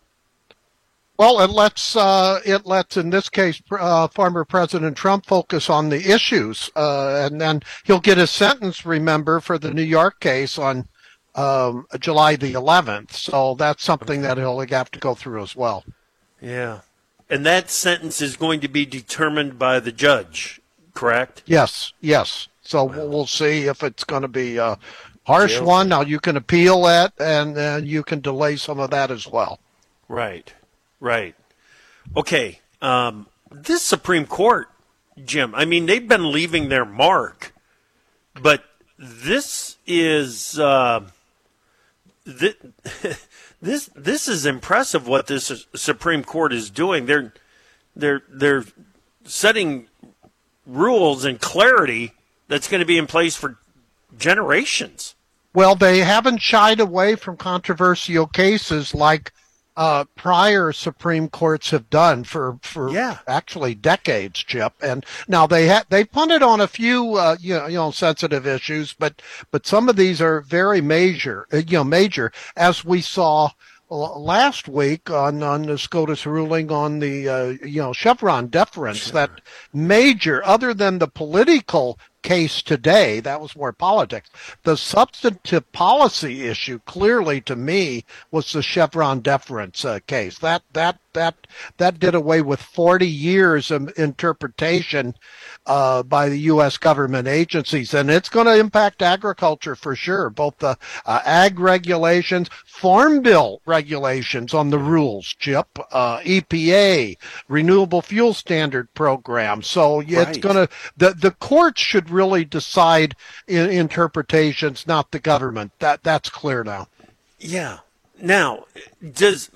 [SPEAKER 8] Well, it lets uh, it lets in this case uh, former President Trump focus on the issues, uh, and then he'll get his sentence. Remember, for the New York case on um, July the eleventh. So that's something that he'll have to go through as well.
[SPEAKER 16] Yeah. And that sentence is going to be determined by the judge, correct?
[SPEAKER 8] Yes, yes. So we'll we'll see if it's going to be a harsh
[SPEAKER 16] Jail.
[SPEAKER 8] one. Now you can appeal that, and then you can delay some of that as well.
[SPEAKER 16] Right, right. Okay, um, this Supreme Court, Jim, I mean, they've been leaving their mark, but this is uh, th- this this is impressive what this Supreme Court is doing. They're they're they're setting rules and clarity that's going to be in place for generations.
[SPEAKER 8] Well, they haven't shied away from controversial cases like uh, prior Supreme Courts have done for, for
[SPEAKER 16] yeah.
[SPEAKER 8] actually decades, Chip. And now they ha- they punted on a few uh, you know, you know sensitive issues, but but some of these are very major, uh, you know, major, as we saw last week on on the SCOTUS ruling on the uh, you know Chevron deference. Sure. That major, other than the political case today, that was more politics. The substantive policy issue, clearly to me, was the Chevron deference uh, case. That that that that did away with forty years of interpretation uh, by the U S government agencies, and it's going to impact agriculture for sure. Both the uh, ag regulations, Farm Bill regulations on the rules, Chip, uh, E P A, Renewable Fuel Standard Program. So yeah,
[SPEAKER 16] Right.
[SPEAKER 8] it's going to the the courts should really decide in interpretations, not the government. That that's clear now.
[SPEAKER 16] Yeah. Now, does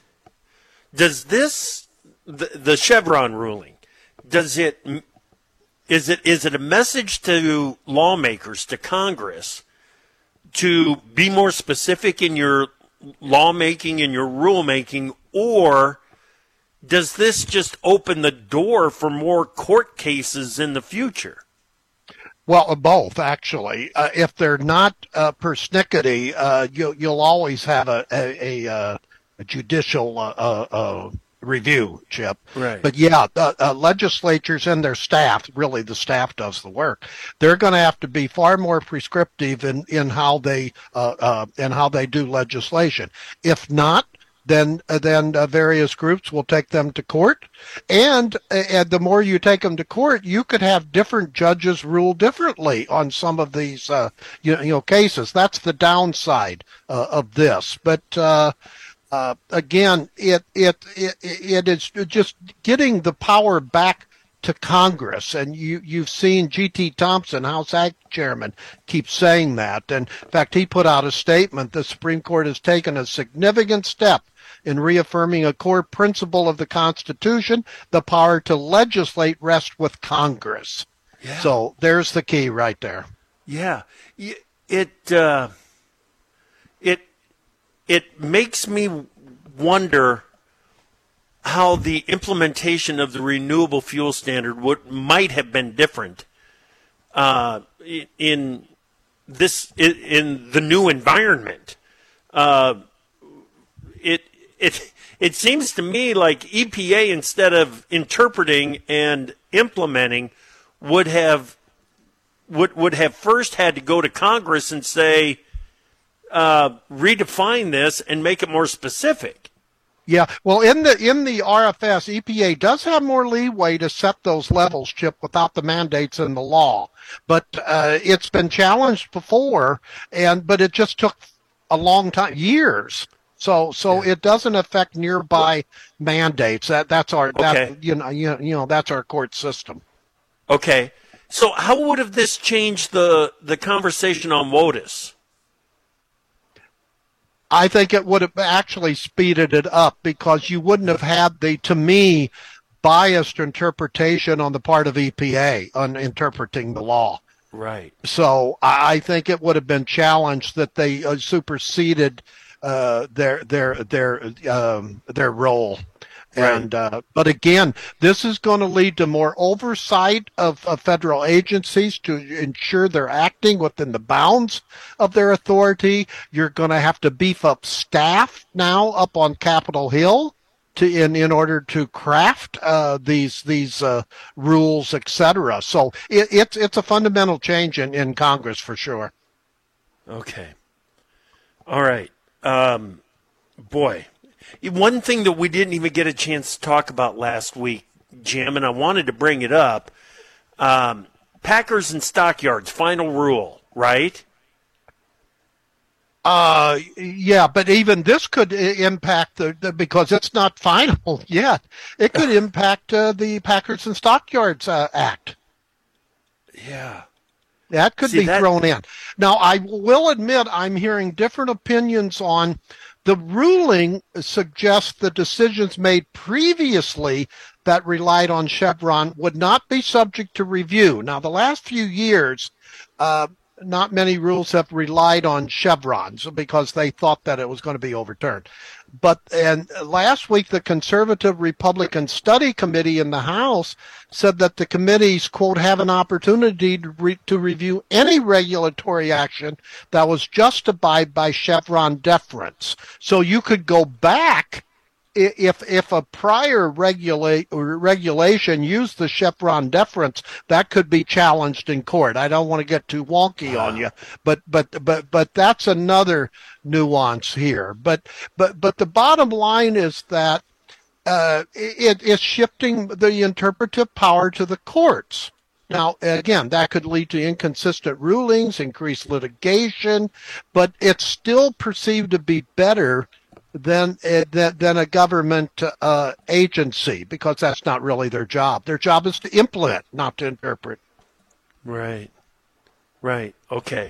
[SPEAKER 16] does this the, the Chevron ruling? Does it is it is it a message to lawmakers, to Congress, to be more specific in your lawmaking and your rulemaking, or does this just open the door for more court cases in the future?
[SPEAKER 8] Well, both, actually. Uh, if they're not uh, persnickety, uh, you'll, you'll always have a, a, a, a judicial uh, uh, review, Chip.
[SPEAKER 16] Right.
[SPEAKER 8] But, yeah, uh, uh, legislatures and their staff, really the staff does the work, they're going to have to be far more prescriptive in, in, how they, uh, uh, in how they do legislation. If not, then uh, then uh, various groups will take them to court. And, uh, and the more you take them to court, you could have different judges rule differently on some of these uh, you, you know cases. That's the downside uh, of this. But uh, uh, again, it, it it it is just getting the power back to Congress, and you, you've seen G T Thompson, House Ag Chairman, keep saying that. And in fact, he put out a statement, the Supreme Court has taken a significant step in reaffirming a core principle of the Constitution. The power to legislate rests with Congress.
[SPEAKER 16] Yeah.
[SPEAKER 8] So there's the key right there.
[SPEAKER 16] Yeah. It, uh, it, it makes me wonder how the implementation of the renewable fuel standard would might have been different uh, in this in the new environment. Uh, it it it seems to me like E P A, instead of interpreting and implementing, would have would would have first had to go to Congress and say, uh, redefine this and make it more specific.
[SPEAKER 8] Yeah, well, in the in the R F S, E P A does have more leeway to set those levels, Chip, without the mandates in the law. But uh, it's been challenged before, and but it just took a long time, years. So so yeah. It doesn't affect nearby mandates. That that's our
[SPEAKER 16] okay.
[SPEAKER 8] that, you know you know, you know that's our court system.
[SPEAKER 16] Okay, so how would have this changed the the conversation on WOTUS?
[SPEAKER 8] I think it would have actually speeded it up, because you wouldn't have had the, to me, biased interpretation on the part of E P A on interpreting the law.
[SPEAKER 16] Right.
[SPEAKER 8] So I think it would have been challenged that they uh, superseded uh, their their their um, their role. Right. And uh, but again, this is going to lead to more oversight of, of federal agencies to ensure they're acting within the bounds of their authority. You're going to have to beef up staff now up on Capitol Hill to in, in order to craft uh, these these uh, rules, et cetera. So it, it's it's a fundamental change in, in Congress for sure.
[SPEAKER 16] Okay. All right. Um, boy. One thing that we didn't even get a chance to talk about last week, Jim, and I wanted to bring it up, um, Packers and Stockyards, final rule, right?
[SPEAKER 8] Uh, yeah, but even this could impact the, the because it's not final yet. It could impact uh, the Packers and Stockyards uh, Act.
[SPEAKER 16] Yeah.
[SPEAKER 8] That could
[SPEAKER 16] See,
[SPEAKER 8] be
[SPEAKER 16] that...
[SPEAKER 8] thrown in. Now, I will admit I'm hearing different opinions on the ruling. Suggests the decisions made previously that relied on Chevron would not be subject to review. Now, the last few years, uh, not many rules have relied on chevrons because they thought that it was going to be overturned. But and last week, the Conservative Republican Study Committee in the House said that the committees, quote, have an opportunity to, re- to review any regulatory action that was justified by Chevron deference. So you could go back if if a prior regulate regulation used the Chevron deference, that could be challenged in court. I don't want to get too wonky on you, but but but but that's another nuance here. But but but the bottom line is that uh, it is shifting the interpretive power to the courts. Now, again, that could lead to inconsistent rulings, increased litigation, but it's still perceived to be better than than, than a government uh, agency, because that's not really their job. Their job is to implement, not to interpret.
[SPEAKER 16] Right. Right. Okay.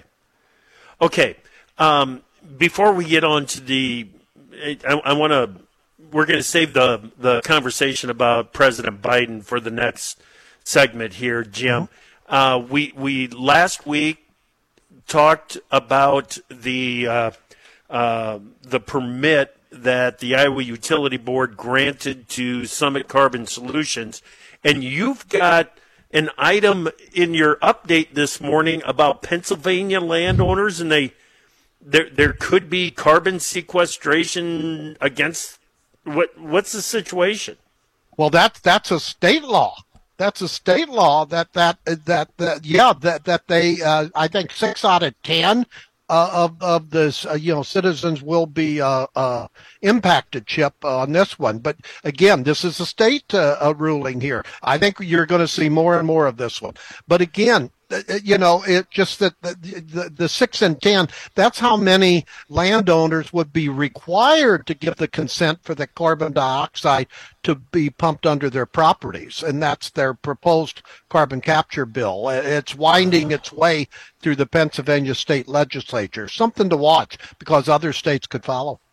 [SPEAKER 16] Okay. Um, before we get on to the, I, I want to, we're going to save the, the conversation about President Biden for the next segment here, Jim. Mm-hmm. Uh, we, we last week talked about the, uh, uh, the permit that the Iowa Utility Board granted to Summit Carbon Solutions. And you've got an item in your update this morning about Pennsylvania landowners, and they there there could be carbon sequestration against what what's the situation?
[SPEAKER 8] Well, that's that's a state law. That's a state law that that that, that yeah that that they uh, I think six out of ten Uh, of of this, uh, you know, citizens will be uh, uh, impacted, Chip, uh, on this one. But again, this is a state uh, uh, ruling here. I think you're going to see more and more of this one. But again, uh, you know, it just that the, the the six and ten. That's how many landowners would be required to give the consent for the carbon dioxide to be pumped under their properties, and that's their proposed carbon capture bill. It's winding its way through the Pennsylvania state legislature. Something to watch, because other states could follow.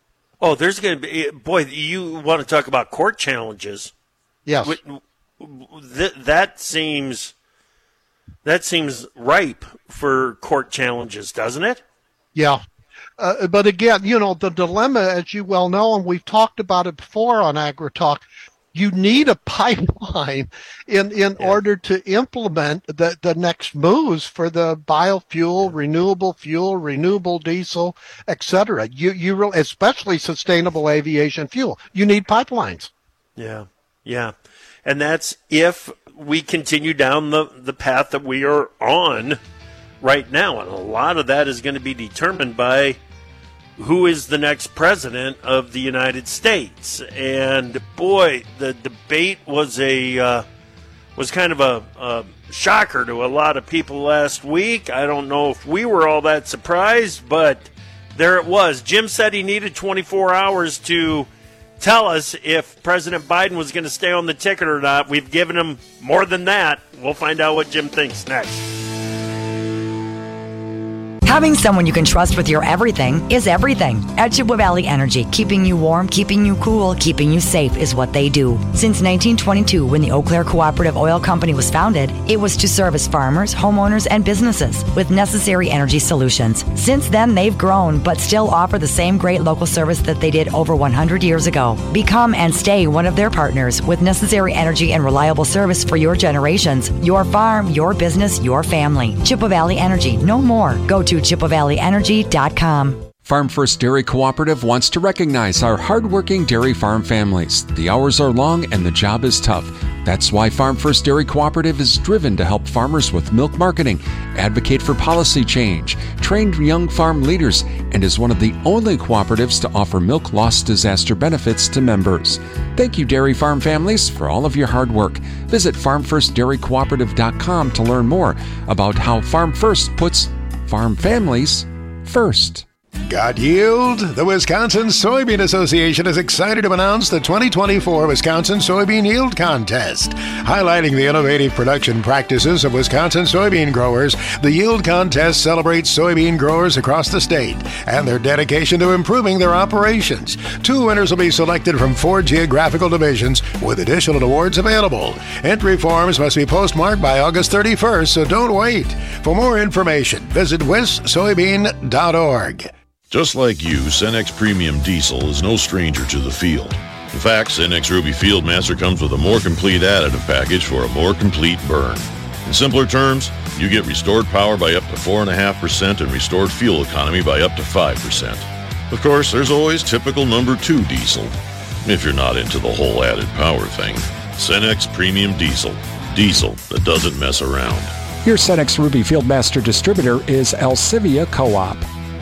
[SPEAKER 16] Oh, there's going to be, boy, you want to talk about court challenges.
[SPEAKER 8] Yes.
[SPEAKER 16] Th- that seems, that seems ripe for court challenges, doesn't it?
[SPEAKER 8] Yeah. Uh, but again, you know, the dilemma, as you well know, and we've talked about it before on AgriTalk, you need a pipeline in, in yeah. order to implement the, the next moves for the biofuel, yeah. renewable fuel, renewable diesel, et cetera. You, you really, especially sustainable aviation fuel. You need pipelines.
[SPEAKER 16] Yeah, yeah. And that's if we continue down the, the path that we are on right now. And a lot of that is going to be determined by who is the next president of the United States. And boy, the debate was a uh, was kind of a, a shocker to a lot of people last week. I don't know if we were all that surprised, but there it was. Jim said he needed twenty-four hours to tell us if President Biden was going to stay on the ticket or not. We've given him more than that. We'll find out what Jim thinks next.
[SPEAKER 9] Having someone you can trust with your everything is everything. At Chippewa Valley Energy, keeping you warm, keeping you cool, keeping you safe is what they do. Since nineteen twenty-two, when the Eau Claire Cooperative Oil Company was founded, it was to service farmers, homeowners, and businesses with necessary energy solutions. Since then, they've grown, but still offer the same great local service that they did over one hundred years ago. Become and stay one of their partners with necessary energy and reliable service for your generations, your farm, your business, your family. Chippewa Valley Energy, no more. Go to chippewa valley energy dot com.
[SPEAKER 13] Farm First Dairy Cooperative wants to recognize our hardworking dairy farm families. The hours are long and the job is tough. That's why Farm First Dairy Cooperative is driven to help farmers with milk marketing, advocate for policy change, train young farm leaders, and is one of the only cooperatives to offer milk loss disaster benefits to members. Thank you, dairy farm families, for all of your hard work. Visit farm first dairy cooperative dot com to learn more about how Farm First puts farm families first.
[SPEAKER 5] Got yield? The Wisconsin Soybean Association is excited to announce the twenty twenty-four Wisconsin Soybean Yield Contest. Highlighting the innovative production practices of Wisconsin soybean growers, the Yield Contest celebrates soybean growers across the state and their dedication to improving their operations. Two winners will be selected from four geographical divisions with additional awards available. Entry forms must be postmarked by August thirty-first, so don't wait. For more information, visit wis soybean dot org.
[SPEAKER 10] Just like you, Cenex Premium Diesel is no stranger to the field. In fact, Cenex Ruby Fieldmaster comes with a more complete additive package for a more complete burn. In simpler terms, you get restored power by up to four point five percent and restored fuel economy by up to five percent. Of course, there's always typical number two diesel, if you're not into the whole added power thing. Cenex Premium Diesel. Diesel that doesn't mess around.
[SPEAKER 13] Your Cenex Ruby Fieldmaster distributor is Alcivia Co-op.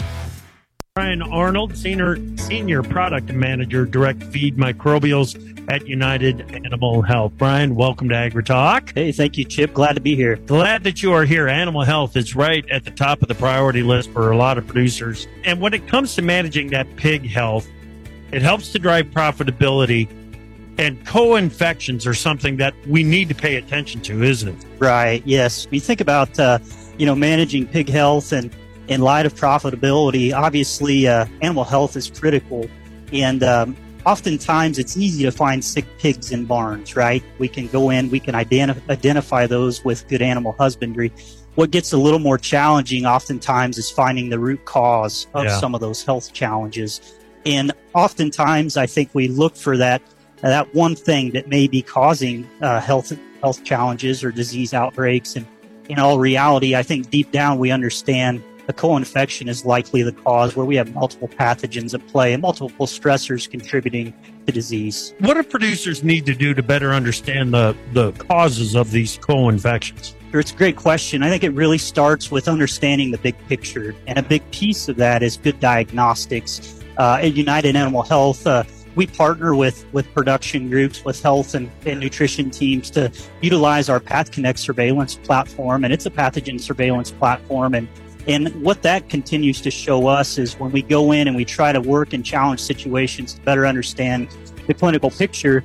[SPEAKER 11] Brian Arnold, Senior Senior Product Manager, Direct Feed Microbials at United Animal Health. Brian, welcome to AgriTalk.
[SPEAKER 12] Hey, thank you, Chip. Glad to be here.
[SPEAKER 11] Glad that you are here. Animal health is right at the top of the priority list for a lot of producers. And when it comes to managing that pig health, it helps to drive profitability. And co-infections are something that we need to pay attention to, isn't it?
[SPEAKER 12] Right, yes. We think about, uh, you know, managing pig health and in light of profitability, obviously, uh, animal health is critical. And um, oftentimes it's easy to find sick pigs in barns, right? We can go in, we can identi- identify those with good animal husbandry. What gets a little more challenging oftentimes is finding the root cause of yeah. some of those health challenges. And oftentimes I think we look for that that one thing that may be causing uh, health health challenges or disease outbreaks. And in all reality, I think deep down we understand a co-infection is likely the cause, where we have multiple pathogens at play and multiple stressors contributing to disease.
[SPEAKER 11] What do producers need to do to better understand the, the causes of these co-infections?
[SPEAKER 12] It's a great question. I think it really starts with understanding the big picture. And a big piece of that is good diagnostics. Uh, at United Animal Health, uh, we partner with, with production groups, with health and, and nutrition teams to utilize our PathConnect surveillance platform. And it's a pathogen surveillance platform. And And what that continues to show us is when we go in and we try to work in challenge situations to better understand the clinical picture,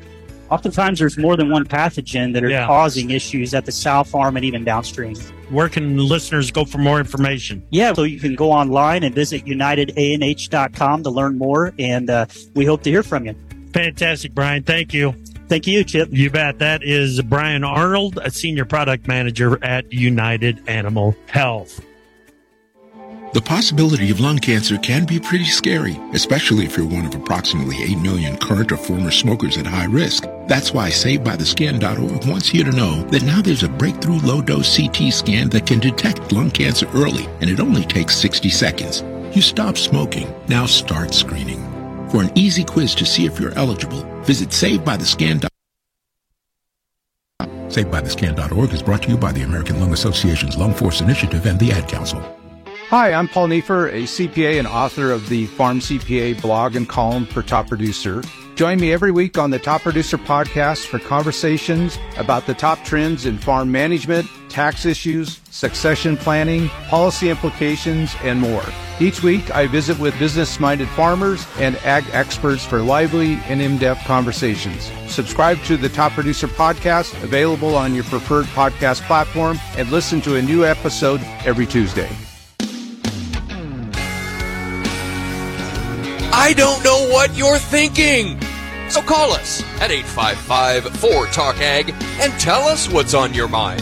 [SPEAKER 12] oftentimes there's more than one pathogen that are
[SPEAKER 11] Yeah.
[SPEAKER 12] causing issues at the sow farm and even downstream.
[SPEAKER 11] Where can listeners go for more information?
[SPEAKER 12] Yeah, so you can go online and visit united a n h dot com to learn more, and uh, we hope to hear from you.
[SPEAKER 11] Fantastic, Brian. Thank you.
[SPEAKER 12] Thank you, Chip.
[SPEAKER 11] You bet. That is Brian Arnold, a Senior Product Manager at United Animal Health.
[SPEAKER 14] The possibility of lung cancer can be pretty scary, especially if you're one of approximately eight million current or former smokers at high risk. That's why Saved By The Skin dot org wants you to know that now there's a breakthrough low-dose C T scan that can detect lung cancer early, and it only takes sixty seconds. You stop smoking, now start screening. For an easy quiz to see if you're eligible, visit Saved By The Skin dot org. Saved By The Skin dot org is brought to you by the American Lung Association's Lung Force Initiative and the Ad Council.
[SPEAKER 15] Hi, I'm Paul Neiffer, a C P A and author of the Farm C P A blog and column for Top Producer. Join me every week on the Top Producer podcast for conversations about the top trends in farm management, tax issues, succession planning, policy implications, and more. Each week, I visit with business-minded farmers and ag experts for lively and in-depth conversations. Subscribe to the Top Producer podcast, available on your preferred podcast platform, and listen to a new episode every Tuesday.
[SPEAKER 17] I don't know what you're thinking. So call us at eight five five, four, talk ag and tell us what's on your mind.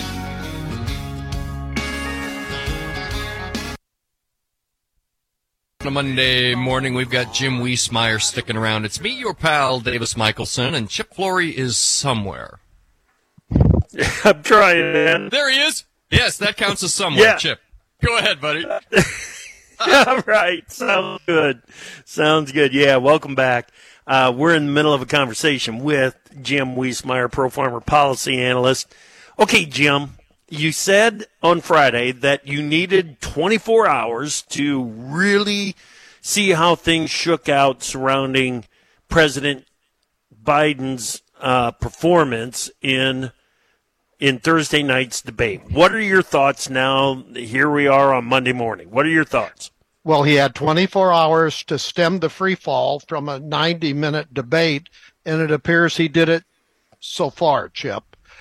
[SPEAKER 17] On a Monday morning, we've got Jim Wiesmeyer sticking around. It's me, your pal, Davis Michelson, and Chip Flory is somewhere.
[SPEAKER 16] I'm trying, man.
[SPEAKER 17] There he is. Yes, that counts as somewhere,
[SPEAKER 16] Yeah.
[SPEAKER 17] Chip. Go ahead, buddy.
[SPEAKER 16] All right. Sounds good. Sounds good. Yeah, welcome back. Uh, we're in the middle of a conversation with Jim Wiesmeyer, Pro Farmer Policy Analyst. Okay, Jim, you said on Friday that you needed twenty-four hours to really see how things shook out surrounding President Biden's uh, performance in in Thursday night's debate. What are your thoughts now? Here we are on Monday morning. What are your thoughts?
[SPEAKER 8] Well, he had twenty-four hours to stem the free fall from a ninety-minute debate, and it appears he did it so far, Chip.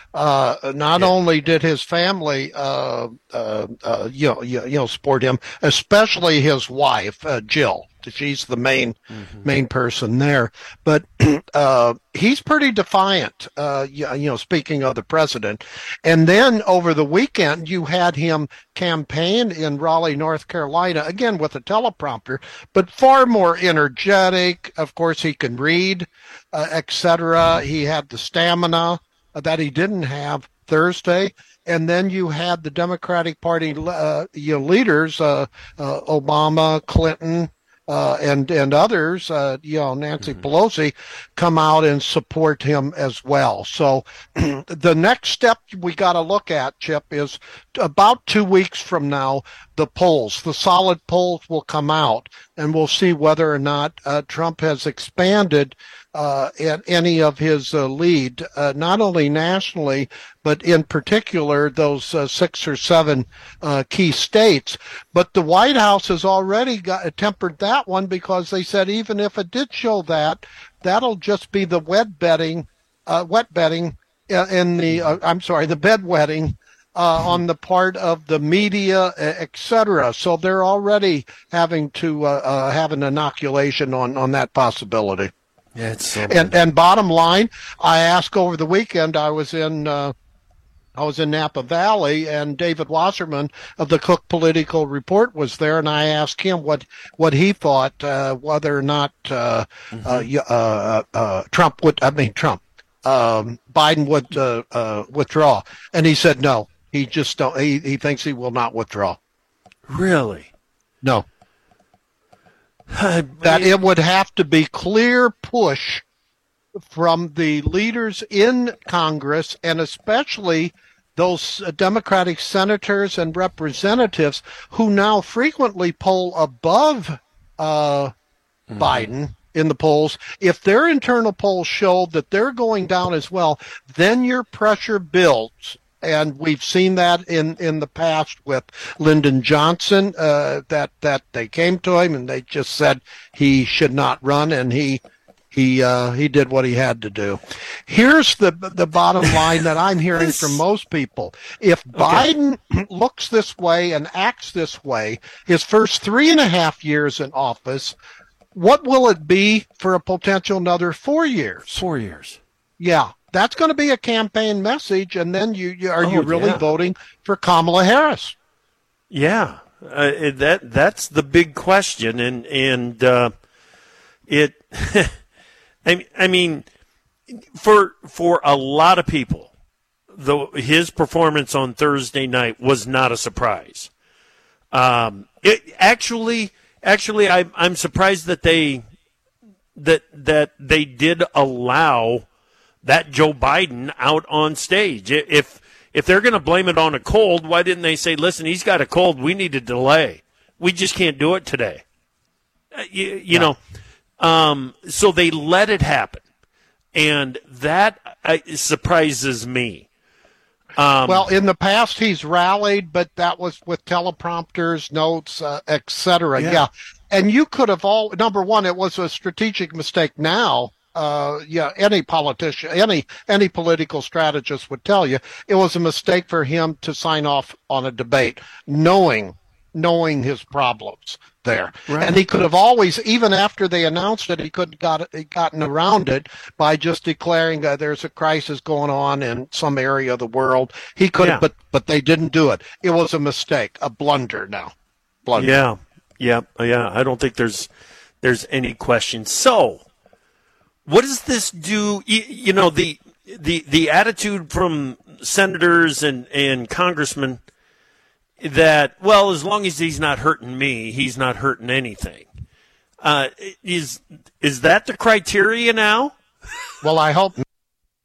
[SPEAKER 8] Uh, not yeah. only did his family, uh, uh, uh, you know, you, you know, support him, especially his wife, uh, Jill. She's the main mm-hmm. main person there, but uh, he's pretty defiant. Uh, you, you know, speaking of the president, and then over the weekend you had him campaign in Raleigh, North Carolina, again with a teleprompter, but far more energetic. Of course, he can read, uh, et cetera. He had the stamina that he didn't have Thursday. And then you had the Democratic Party uh, you know, leaders, uh, uh, Obama, Clinton, uh, and and others, uh, you know, Nancy mm-hmm. Pelosi, come out and support him as well. So the next step we got to look at, Chip, is about two weeks from now, the polls, the solid polls will come out, and we'll see whether or not uh, Trump has expanded Uh, in any of his uh, lead, uh, not only nationally, but in particular those uh, six or seven uh, key states. But the White House has already got, tempered that one, because they said even if it did show that, that'll just be the wet betting, uh, wet betting in the, uh, I'm sorry, the bedwetting uh, on the part of the media, et cetera. So they're already having to uh, uh, have an inoculation on, on that possibility.
[SPEAKER 16] Yeah, it's so
[SPEAKER 8] and and bottom line, I asked over the weekend. I was in uh, I was in Napa Valley, and David Wasserman of the Cook Political Report was there, and I asked him what what he thought, uh, whether or not uh, mm-hmm. uh, uh, uh, Trump would. I mean Trump, um, Biden would uh, uh, withdraw, and he said no. He just don't. He he thinks he will not withdraw.
[SPEAKER 16] Really?
[SPEAKER 8] No. That it would have to be clear push from the leaders in Congress, and especially those Democratic senators and representatives who now frequently poll above uh, mm-hmm. Biden in the polls. If their internal polls show that they're going down as well, then your pressure builds. And we've seen that in, in the past with Lyndon Johnson, uh, that, that they came to him and they just said he should not run, and he he uh, he did what he had to do. Here's the the bottom line that I'm hearing from most people. If Biden okay. looks this way and acts this way, his first three and a half years in office, what will it be for a potential another four years?
[SPEAKER 16] Four years.
[SPEAKER 8] Yeah, that's going to be a campaign message, and then you, you are
[SPEAKER 16] oh,
[SPEAKER 8] you really
[SPEAKER 16] yeah.
[SPEAKER 8] voting for Kamala Harris?
[SPEAKER 16] Yeah, uh, that that's the big question, and and uh, it. I I mean, for for a lot of people, the his performance on Thursday night was not a surprise. Um, it actually, actually, I, I'm surprised that they that that they did allow that Joe Biden out on stage. If if they're going to blame it on a cold, why didn't they say, "Listen, he's got a cold. We need to delay. We just can't do it today." Uh, you you yeah. know. Um, so they let it happen, and that uh, surprises me. Um,
[SPEAKER 8] well, in the past, he's rallied, but that was with teleprompters, notes, uh, et cetera. Yeah. yeah, and you could have all number one. It was a strategic mistake. Now, uh, yeah, any politician, any any political strategist would tell you it was a mistake for him to sign off on a debate, knowing knowing his problems there. Right. And he could have always, even after they announced it, he could have got, gotten around it by just declaring that there's a crisis going on in some area of the world. He could have, yeah. but but they didn't do it. It was a mistake, a blunder now. Blunder.
[SPEAKER 16] Yeah, yeah, yeah. I don't think there's there's any question. So, what does this do? You, you know, the the the attitude from senators and, and congressmen that, well, as long as he's not hurting me, he's not hurting anything. Uh, is is that the criteria now?
[SPEAKER 8] Well, I hope not.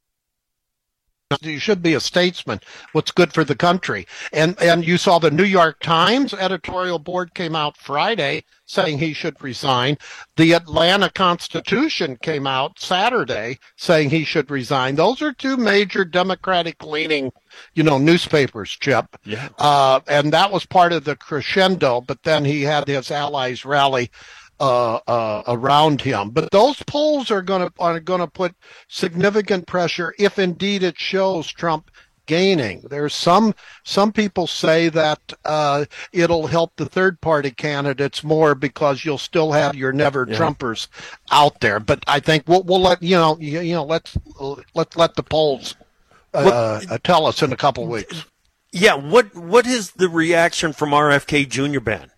[SPEAKER 8] You should be a statesman. What's good for the country. And and you saw the New York Times editorial board came out Friday saying he should resign. The Atlanta Constitution came out Saturday saying he should resign. Those are two major Democratic-leaning, you know, newspapers, Chip.
[SPEAKER 16] Yeah.
[SPEAKER 8] Uh, and that was part of the crescendo, but then he had his allies rally uh, uh, around him. But those polls are going to are going to put significant pressure if indeed it shows Trump gaining. There's some some people say that uh, it'll help the third party candidates more because you'll still have your never yeah. Trumpers out there. But I think we'll, we'll let you know you, you know let's let let the polls uh, uh, tell us in a couple of weeks.
[SPEAKER 16] Yeah. What what is the reaction from R F K Junior, Ben?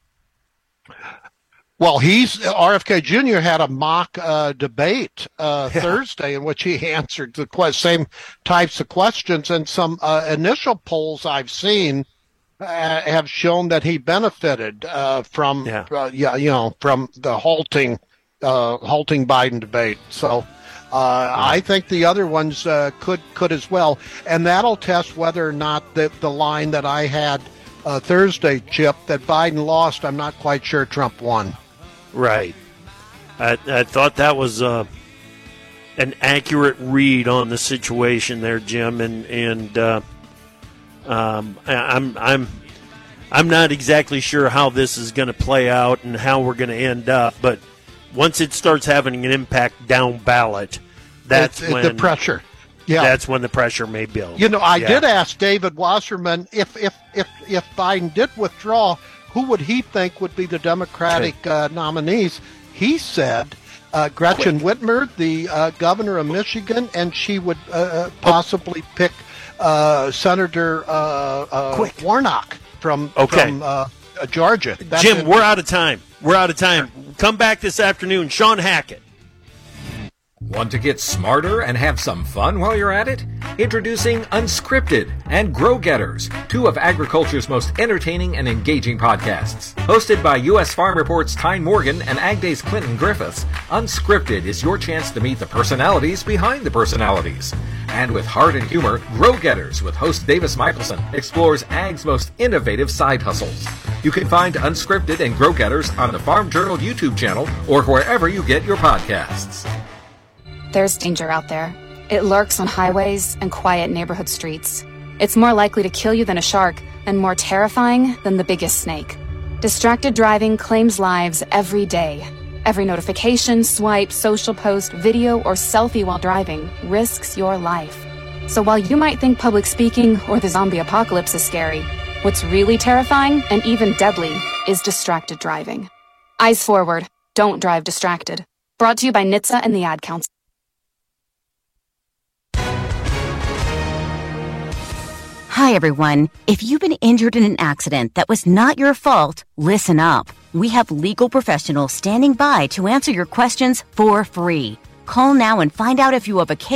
[SPEAKER 8] Well, he's R F K Junior had a mock uh, debate uh, yeah. Thursday in which he answered the que- same types of questions, and some uh, initial polls I've seen uh, have shown that he benefited uh, from yeah. Uh, yeah, you know, from the halting uh, halting Biden debate. So uh, I think the other ones uh, could could as well, and that'll test whether or not the the line that I had uh, Thursday, Chip, that Biden lost. I'm not quite sure Trump won.
[SPEAKER 16] Right. I, I thought that was uh, an accurate read on the situation there, Jim, and and uh, um, I, I'm I'm I'm not exactly sure how this is going to play out and how we're going to end up, but once it starts having an impact down ballot, that's
[SPEAKER 8] it's,
[SPEAKER 16] when
[SPEAKER 8] the pressure. Yeah,
[SPEAKER 16] that's when the pressure may build.
[SPEAKER 8] You know, I
[SPEAKER 16] yeah.
[SPEAKER 8] did ask David Wasserman if if if if Biden did withdraw, who would he think would be the Democratic okay. uh, nominees? He said uh, Gretchen Quick. Whitmer, the uh, governor of Michigan, and she would uh, possibly pick uh, Senator uh, uh, Warnock from,
[SPEAKER 16] okay.
[SPEAKER 8] from uh, Georgia. That's
[SPEAKER 16] Jim,
[SPEAKER 8] it.
[SPEAKER 16] we're out of time. We're out of time. Come back this afternoon. Sean Hackett.
[SPEAKER 19] Want to get smarter and have some fun while you're at it? Introducing Unscripted and Grow Getters, two of agriculture's most entertaining and engaging podcasts. Hosted by U S Farm Report's Tyne Morgan and Ag Day's Clinton Griffiths, Unscripted is your chance to meet the personalities behind the personalities. And with heart and humor, Grow Getters with host Davis Michelson explores Ag's most innovative side hustles. You can find Unscripted and Grow Getters on the Farm Journal YouTube channel or wherever you get your podcasts.
[SPEAKER 21] There's danger out there. It lurks on highways and quiet neighborhood streets. It's more likely to kill you than a shark and more terrifying than the biggest snake. Distracted driving claims lives every day. Every notification, swipe, social post, video, or selfie while driving risks your life. So while you might think public speaking or the zombie apocalypse is scary, what's really terrifying and even deadly is distracted driving. Eyes forward. Don't drive distracted. Brought to you by N H T S A and the Ad Council.
[SPEAKER 18] Hi, everyone. If you've been injured in an accident that was not your fault, listen up. We have legal professionals standing by to answer your questions for free. Call now and find out if you have a case